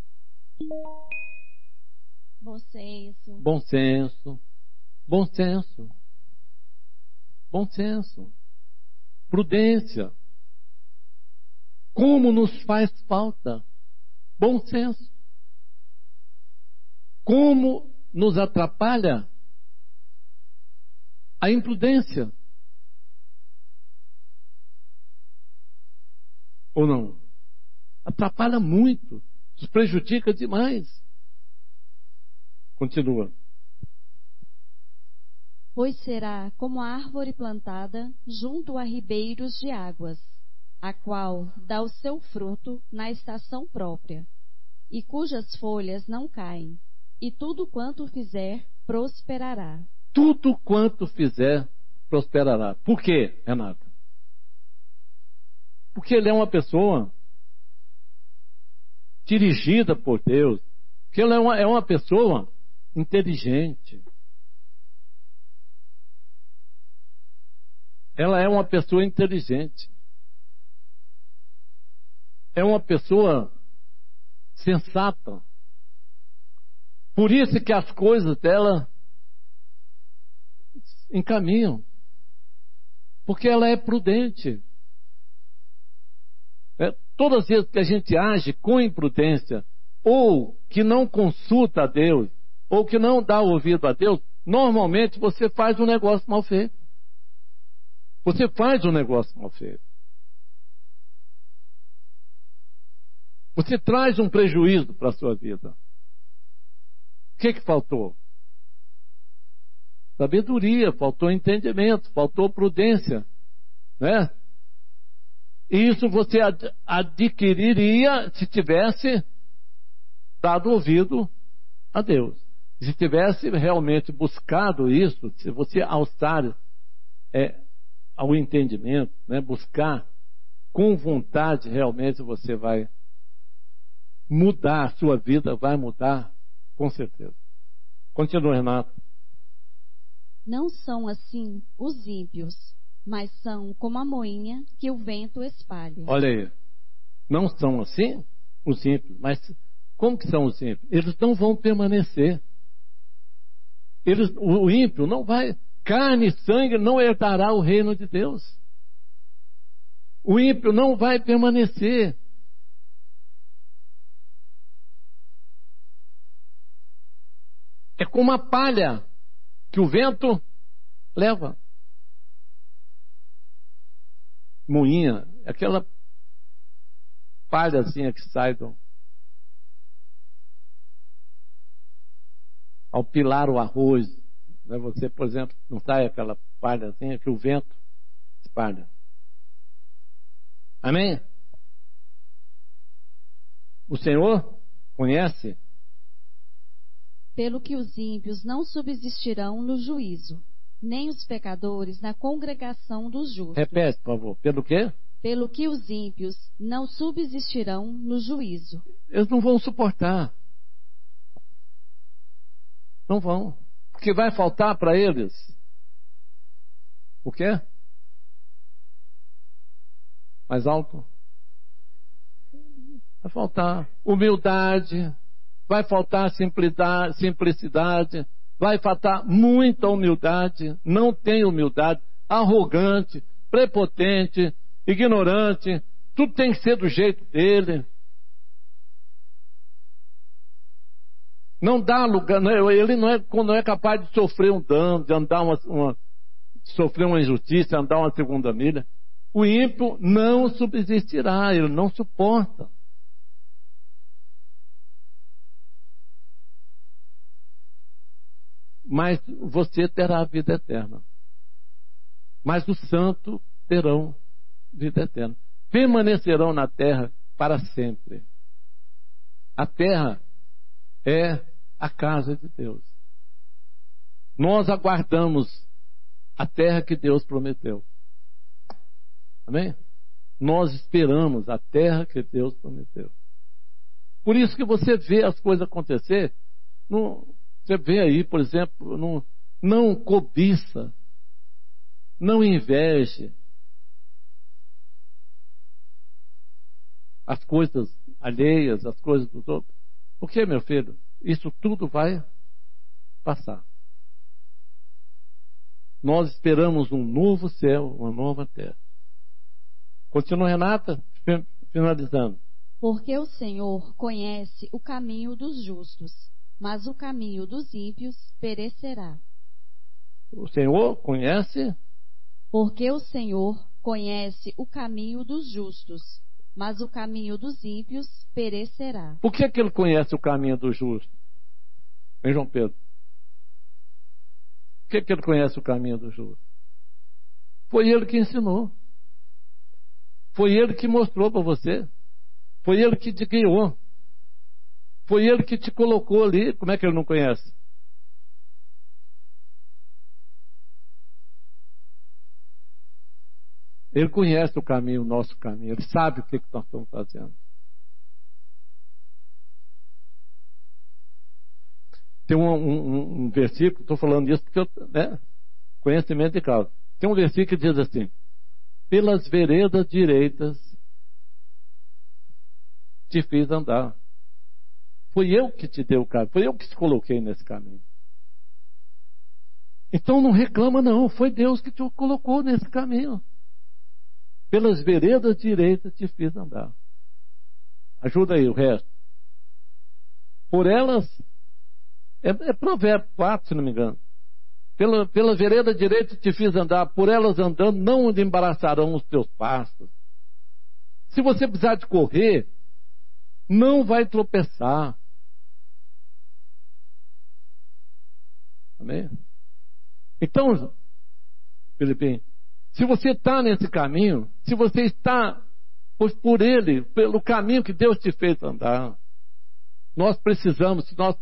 Bom senso. Bom senso. Bom senso. Bom senso. Prudência. Como nos faz falta bom senso. Como nos atrapalha a imprudência. Ou não? Atrapalha muito. Isso prejudica demais. Continua. Pois será como a árvore plantada junto a ribeiros de águas, a qual dá o seu fruto na estação própria, e cujas folhas não caem, e tudo quanto fizer prosperará. Tudo quanto fizer prosperará. Por quê, Renata? Porque ele é uma pessoa dirigida por Deus. Porque ele é uma pessoa inteligente. Ela é uma pessoa inteligente. É uma pessoa sensata. Por isso que as coisas dela encaminham. Porque ela é prudente. Todas as vezes que a gente age com imprudência, ou que não consulta a Deus, ou que não dá ouvido a Deus, normalmente você faz um negócio mal feito. Você faz um negócio mal feito. Você traz um prejuízo para a sua vida. O que faltou? Sabedoria, faltou entendimento, faltou prudência, né? E isso você adquiriria se tivesse dado ouvido a Deus. Se tivesse realmente buscado isso, se você alçar ao entendimento, né, buscar com vontade, realmente você vai mudar, a sua vida vai mudar, com certeza. Continua, Renato. Não são assim os ímpios, mas são como a moinha que o vento espalha. Olha aí, não são assim os ímpios, mas como que são os ímpios? Eles não vão permanecer. O ímpio não vai, carne e sangue não herdará o reino de Deus. O ímpio não vai permanecer. É como a palha que o vento leva. Moinha, aquela palhazinha que sai ao pilar o arroz, né? Você, por exemplo, não sai aquela palhazinha que o vento espalha. Amém? O Senhor conhece? Pelo que os ímpios não subsistirão no juízo, nem os pecadores na congregação dos justos. Repete, por favor. Pelo quê? Pelo que os ímpios não subsistirão no juízo. Eles não vão suportar. Não vão. Porque vai faltar para eles. O quê? Mais alto? Vai faltar humildade. Vai faltar simplicidade. Vai faltar muita humildade. Não tem humildade. Arrogante, prepotente, ignorante. Tudo tem que ser do jeito dele. Não dá lugar. Ele não é capaz de sofrer um dano, de andar sofrer uma injustiça, andar uma segunda milha. O ímpio não subsistirá. Ele não suporta. Mas você terá vida eterna. Mas os santos terão vida eterna. Permanecerão na terra para sempre. A terra é a casa de Deus. Nós aguardamos a terra que Deus prometeu. Amém? Nós esperamos a terra que Deus prometeu. Por isso que você vê as coisas acontecer. Você vê aí, por exemplo, não cobiça, não inveje as coisas alheias, as coisas dos outros. Por quê, meu filho? Isso tudo vai passar. Nós esperamos um novo céu, uma nova terra. Continua, Renata, finalizando. Porque o Senhor conhece o caminho dos justos, mas o caminho dos ímpios perecerá. O Senhor conhece? Porque o Senhor conhece o caminho dos justos, mas o caminho dos ímpios perecerá. Por que ele conhece o caminho do justo? Hein, João Pedro? Por que ele conhece o caminho do justo? Foi ele que ensinou. Foi ele que mostrou para você. Foi ele que te guiou. Foi ele que te colocou ali. Como é que ele não conhece? Ele conhece o caminho, o nosso caminho. Ele sabe o que nós estamos fazendo. Tem um versículo, estou falando isso porque conhecimento de causa. Tem um versículo que diz assim: pelas veredas direitas te fiz andar. Foi eu que te dei o caminho, foi eu que te coloquei nesse caminho. Então não reclama não, foi Deus que te colocou nesse caminho. Pelas veredas direitas te fiz andar. Ajuda aí o resto. Por elas, é Provérbio 4, se não me engano. Pela vereda direita te fiz andar, por elas andando não embaraçarão os teus passos. Se você precisar de correr, não vai tropeçar. Amém? Então, Filipinho, se você está nesse caminho, se você está por ele, pelo caminho que Deus te fez andar, nós precisamos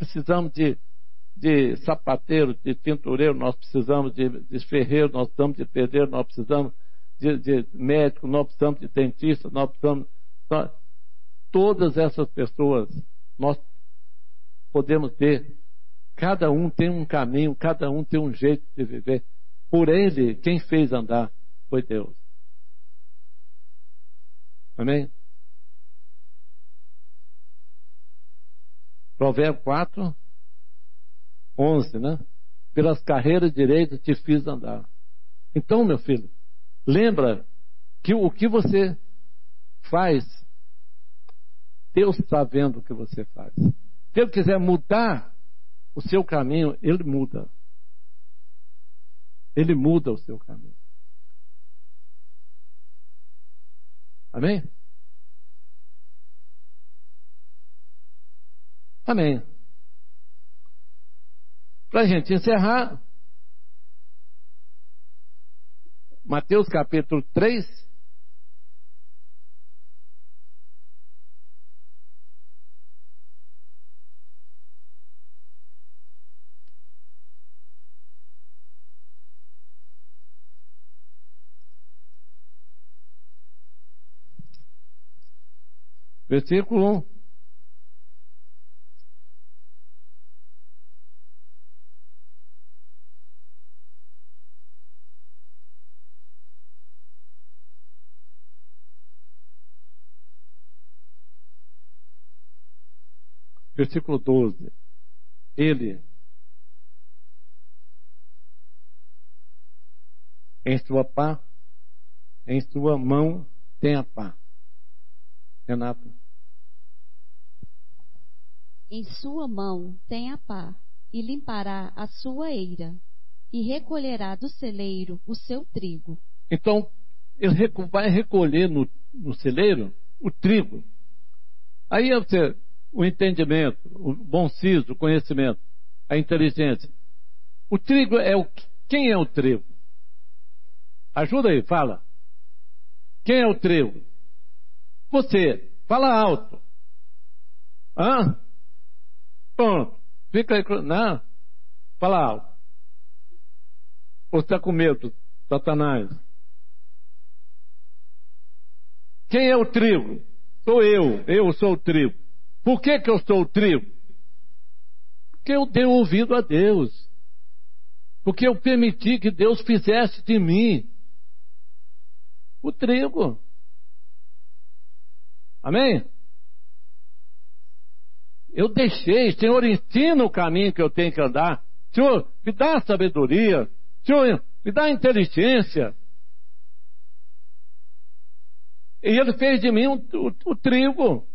de sapateiro, de tintureiro, nós precisamos de ferreiro, nós precisamos de pedreiro, nós precisamos de médico, nós precisamos de dentista, nós precisamos... Todas essas pessoas, nós podemos ter, cada um tem um caminho, cada um tem um jeito de viver. Por ele, quem fez andar foi Deus. Amém? Provérbio 4, 11, né? Pelas carreiras direitas te fiz andar. Então, meu filho, lembra que o que você faz, Deus está vendo o que você faz. Se Ele quiser mudar o seu caminho, Ele muda. Ele muda o seu caminho. Amém? Amém. Para a gente encerrar, Mateus capítulo 3, versículo 1. Versículo 12. Ele, em sua mão tem a pá. Renato. Em sua mão tem a pá, e limpará a sua eira, e recolherá do celeiro o seu trigo. Então, ele vai recolher no celeiro o trigo. Aí você, o entendimento, o bom siso, o conhecimento, a inteligência. O trigo é quem é o trigo? Ajuda aí, fala. Quem é o trigo? Você. Fala alto. Hã? Pronto. Fica aí. Não. Fala alto. Ou está com medo, Satanás? Quem é o trigo? Sou eu. Eu sou o trigo. Por que eu sou o trigo? Porque eu dei ouvido a Deus. Porque eu permiti que Deus fizesse de mim o trigo. Amém? Eu deixei, Senhor, ensina o caminho que eu tenho que andar. Senhor, me dá sabedoria. Senhor, me dá inteligência. E Ele fez de mim o trigo.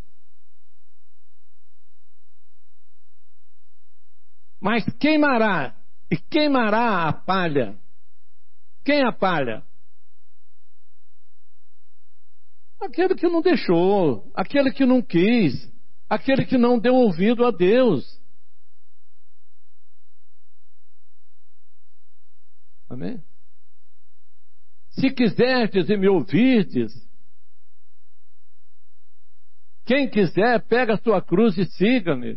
Mas queimará, e queimará a palha. Quem é a palha? Aquele que não deixou, aquele que não quis, aquele que não deu ouvido a Deus. Amém? Se quiserdes e me ouvirdes, quem quiser, pega a sua cruz e siga-me.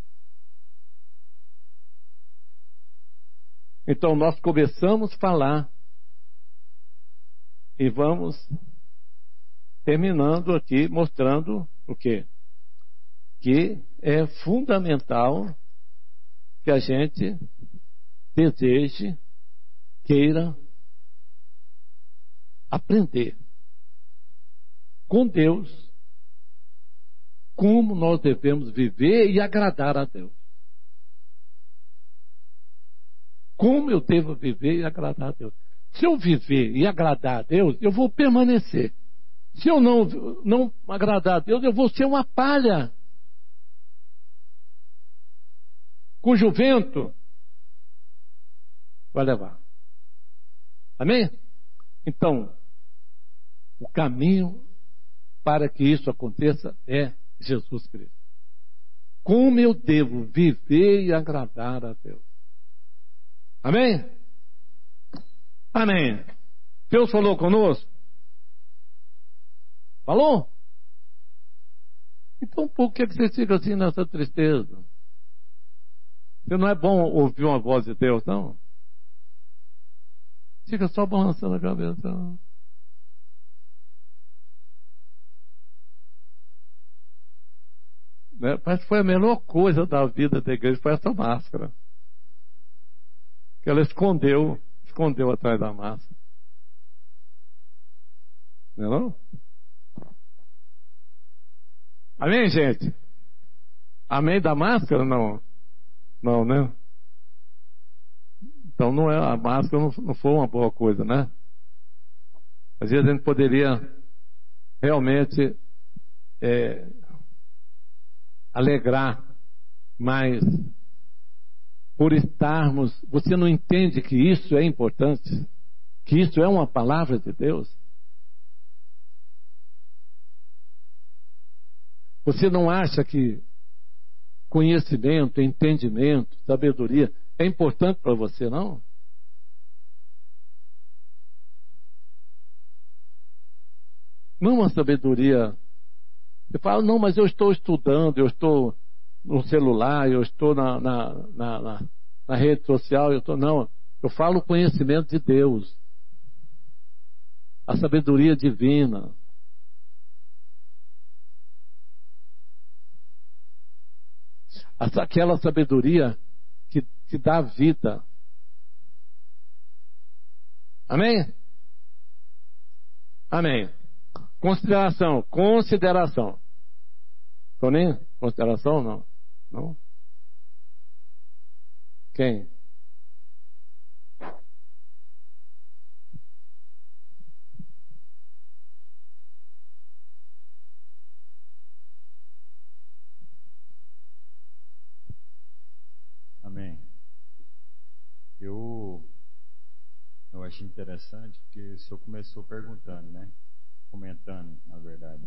Então nós começamos a falar e vamos terminando aqui mostrando o quê? Que é fundamental que a gente deseje, queira aprender com Deus como nós devemos viver e agradar a Deus. Como eu devo viver e agradar a Deus. Se eu viver e agradar a Deus, eu vou permanecer. Se eu não agradar a Deus, eu vou ser uma palha, cujo vento vai levar. Amém? Então, o caminho para que isso aconteça é Jesus Cristo. Como eu devo viver e agradar a Deus? Amém? Amém. Deus falou conosco? Falou? Então por que você fica assim nessa tristeza? Você não é bom ouvir uma voz de Deus, não? Fica só balançando a cabeça. Né? Mas foi a melhor coisa da vida da igreja, foi essa máscara. Que ela escondeu atrás da máscara. Não é não? Amém, gente? Amém da máscara? Não. Não, né? Então não é, a máscara não foi uma boa coisa, né? Às vezes a gente poderia realmente alegrar, mas por estarmos, você não entende que isso é importante? Que isso é uma palavra de Deus? Você não acha que conhecimento, entendimento, sabedoria é importante para você, não? Não uma sabedoria. Você fala, não, mas eu estou estudando, eu estou no celular, eu estou na rede social, não, eu falo o conhecimento de Deus, a sabedoria divina. Aquela sabedoria que dá vida. Amém? Amém. Consideração. Toninho? Consideração? Não. Não? Quem? Amém. Eu achei interessante porque o senhor começou perguntando, né? Comentando, na verdade,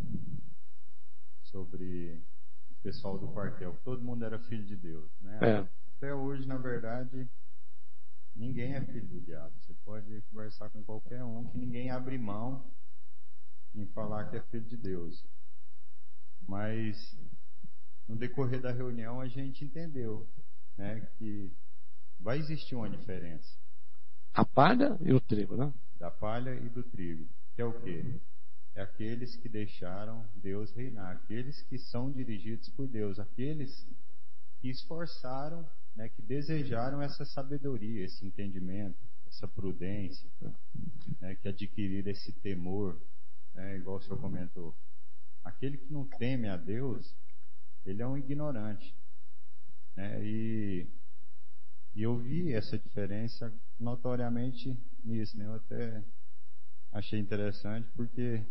sobre o pessoal do quartel. Todo mundo era filho de Deus, né? Até hoje, na verdade, ninguém é filho do diabo. Você pode conversar com qualquer um que ninguém abre mão em falar que é filho de Deus. Mas no decorrer da reunião a gente entendeu, né, que vai existir uma diferença. A palha e o trigo, né? Da palha e do trigo. Que é o quê? É aqueles que deixaram Deus reinar, aqueles que são dirigidos por Deus, aqueles que esforçaram, né, que desejaram essa sabedoria, esse entendimento, essa prudência, né, que adquiriram esse temor, né, igual o senhor comentou. Aquele que não teme a Deus, ele é um ignorante, né, e eu vi essa diferença notoriamente nisso, né? Eu até achei interessante porque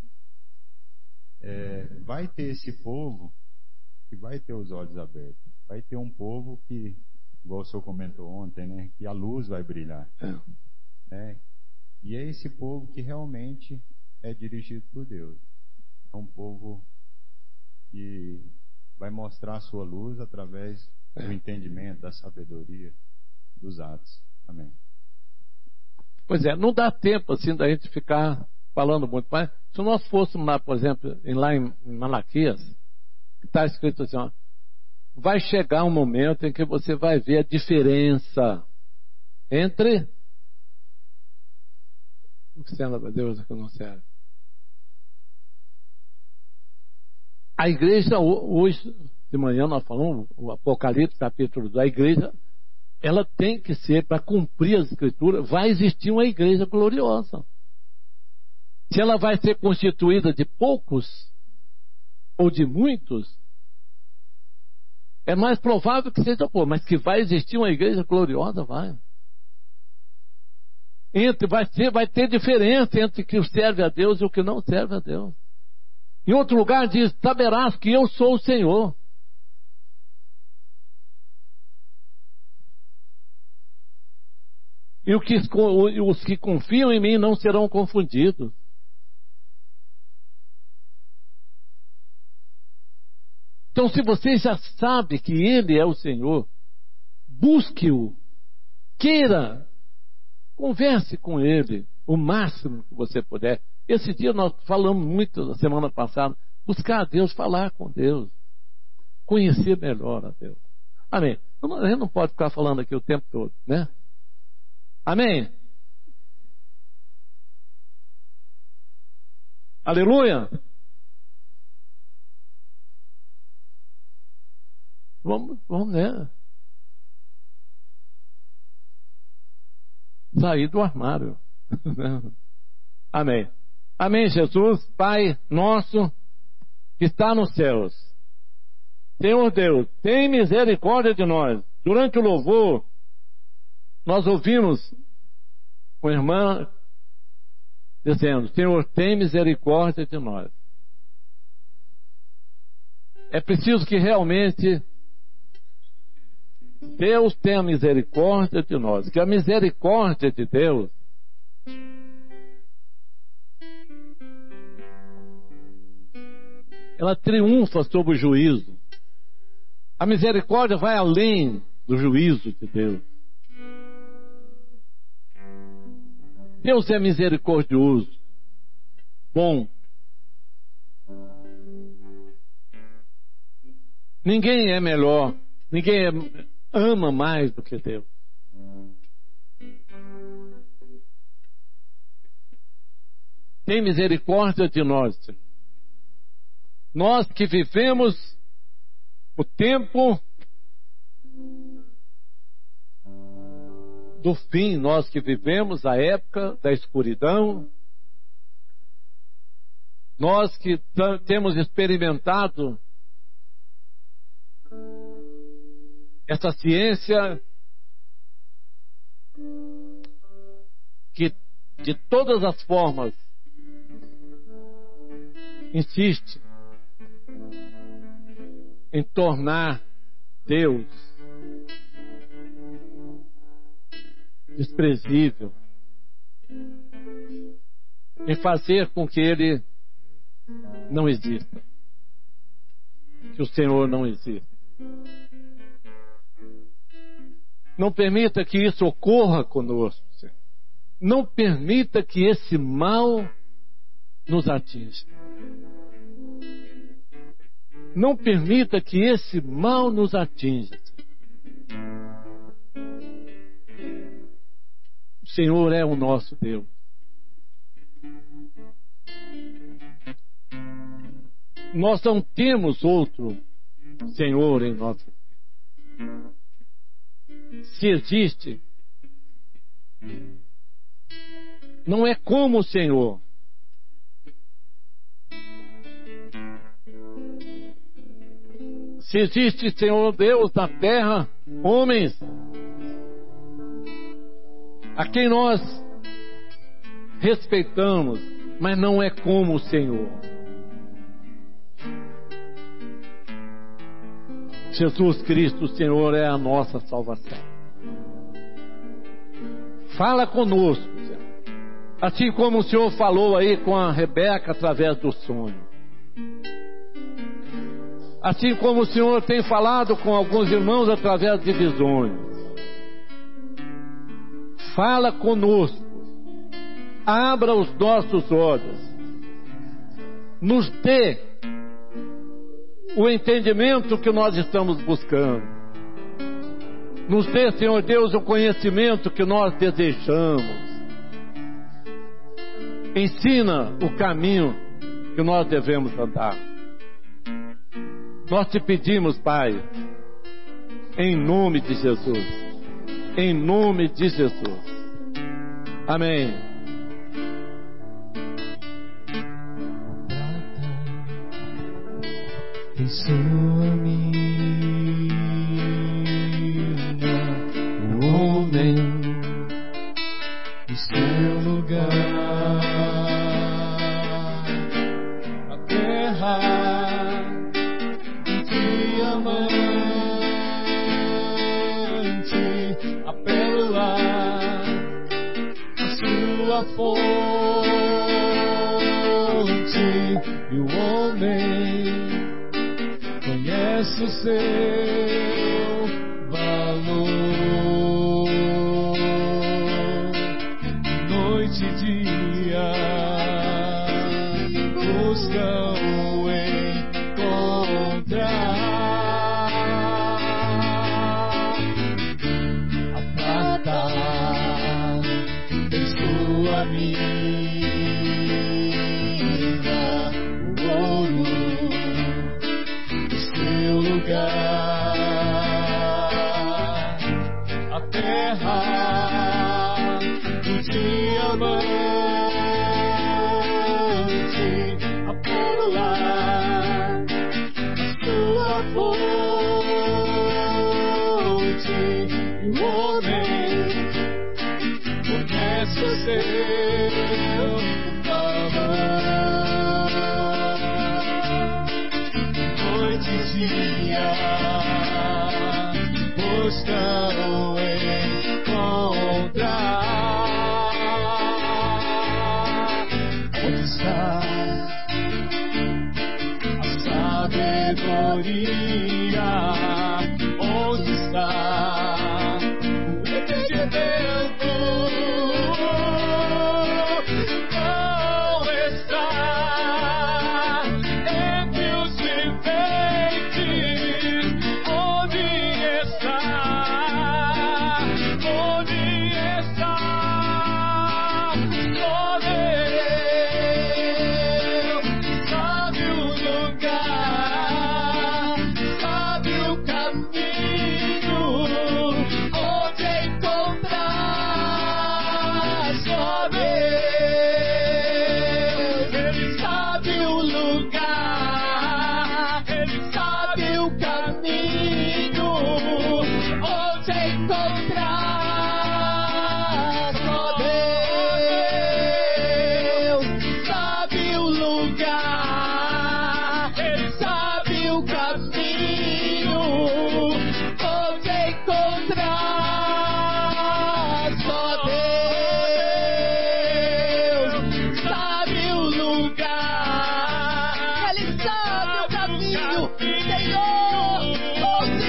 vai ter esse povo que vai ter os olhos abertos, vai ter um povo que, igual o senhor comentou ontem, né, que a luz vai brilhar, né? E é esse povo que realmente é dirigido por Deus. é um povo que vai mostrar a sua luz através do entendimento, da sabedoria, dos atos. Amém. Pois é, não dá tempo assim da gente ficar falando muito, mas se nós fôssemos lá, por exemplo, lá em Malaquias, está escrito assim, ó, vai chegar um momento em que você vai ver a diferença entre o que serve a Deus e o que não serve. A igreja, hoje de manhã nós falamos, o Apocalipse capítulo 2, a igreja, ela tem que ser, para cumprir as escrituras, vai existir uma igreja gloriosa. Se ela vai ser constituída de poucos ou de muitos, é mais provável que seja pouco, mas que vai existir uma igreja gloriosa, vai. Vai ter diferença entre o que serve a Deus e o que não serve a Deus. Em outro lugar diz, saberás que eu sou o Senhor. E os que confiam em mim não serão confundidos. Então, se você já sabe que Ele é o Senhor, busque-o, queira, converse com Ele o máximo que você puder. Esse dia nós falamos muito, na semana passada, buscar a Deus, falar com Deus, conhecer melhor a Deus. Amém. A gente não pode ficar falando aqui o tempo todo, né? Amém? Aleluia! Vamos, né? Sair do armário. Amém. Amém, Jesus, Pai nosso que está nos céus. Senhor Deus, tem misericórdia de nós. Durante o louvor, nós ouvimos uma irmã dizendo, Senhor, tem misericórdia de nós. É preciso que realmente Deus tenha misericórdia de nós, que a misericórdia de Deus ela triunfa sobre o juízo. A misericórdia vai além do juízo de Deus. Deus é misericordioso, bom. Ninguém é melhor, ama mais do que Deus. Tem misericórdia de nós, Senhor. Nós que vivemos o tempo do fim, nós que vivemos a época da escuridão, nós que temos experimentado essa ciência que de todas as formas insiste em tornar Deus desprezível, em fazer com que Ele não exista, que o Senhor não exista. Não permita que isso ocorra conosco, Senhor. Não permita que esse mal nos atinja. Não permita que esse mal nos atinja. O Senhor é o nosso Deus. Nós não temos outro Senhor em nossa vida. Se existe, não é como o Senhor. Se existe, Senhor Deus, na terra, homens a quem nós respeitamos, mas não é como o Senhor. Jesus Cristo, o Senhor, é a nossa salvação. Fala conosco, Senhor. Assim como o Senhor falou aí com a Rebeca através do sonho. Assim como o Senhor tem falado com alguns irmãos através de visões. Fala conosco. Abra os nossos olhos. Nos dê o entendimento que nós estamos buscando. Nos dê, Senhor Deus, o conhecimento que nós desejamos. Ensina o caminho que nós devemos andar. Nós te pedimos, Pai, em nome de Jesus. Em nome de Jesus. Amém. Em sua mina, o homem, o seu lugar, a terra, o diamante, a pérola, a sua fonte, e o homem conhece o seu valor. Noite e dia buscam encontrar a prata em sua mina, o ouro lugar, a terra, o diamante, a pérola, a sua fonte, e o homem conhece o seu valor. Noite e dia buscam encontrar onde está a sabedoria, onde está o entendimento. Não está entre os viventes. Onde está? Só Deus sabe o lugar, sabe o caminho, onde encontrar. Só Deus, Ele sabe o lugar, Ele sabe o caminho, onde encontrar. Só Deus sabe o lugar, Ele sabe o caminho, onde encontrar. Só Deus sabe o lugar, Ele sabe o caminho, Senhor, onde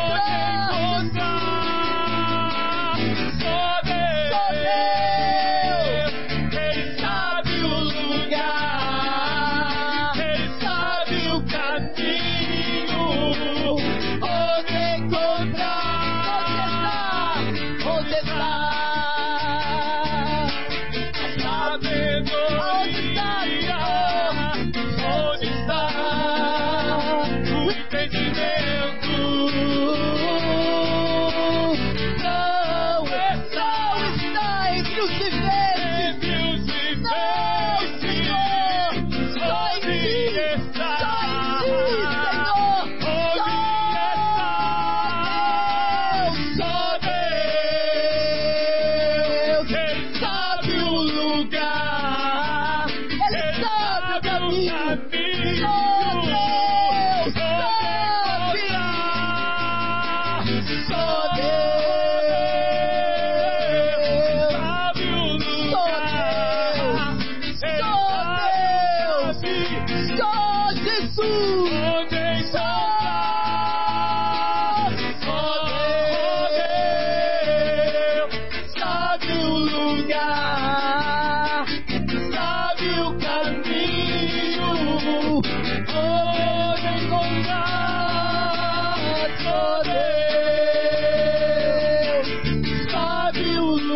encontrar. Só Deus, Ele sabe o lugar, Ele sabe o caminho, onde encontrar. Onde está? A sabedoria, onde está o entendimento? Não está entre os viventes. Não, Senhor, só em Ti está. Só em Ti, Senhor. Só Deus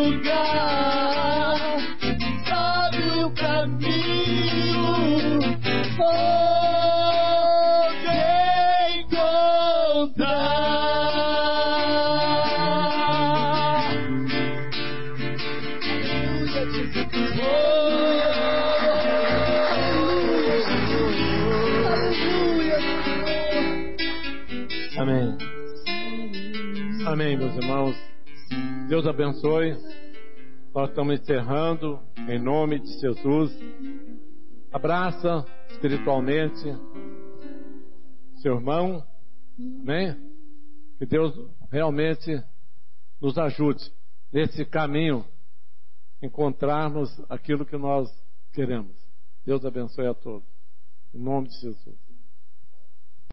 lugar, sabe o caminho, onde encontrar. Aleluia, Jesus. Aleluia, Senhor. Amém. Amém, meus irmãos. Deus abençoe. Nós estamos encerrando em nome de Jesus. Abraça espiritualmente seu irmão. Amém? Que Deus realmente nos ajude nesse caminho, encontrarmos aquilo que nós queremos. Deus abençoe a todos. Em nome de Jesus.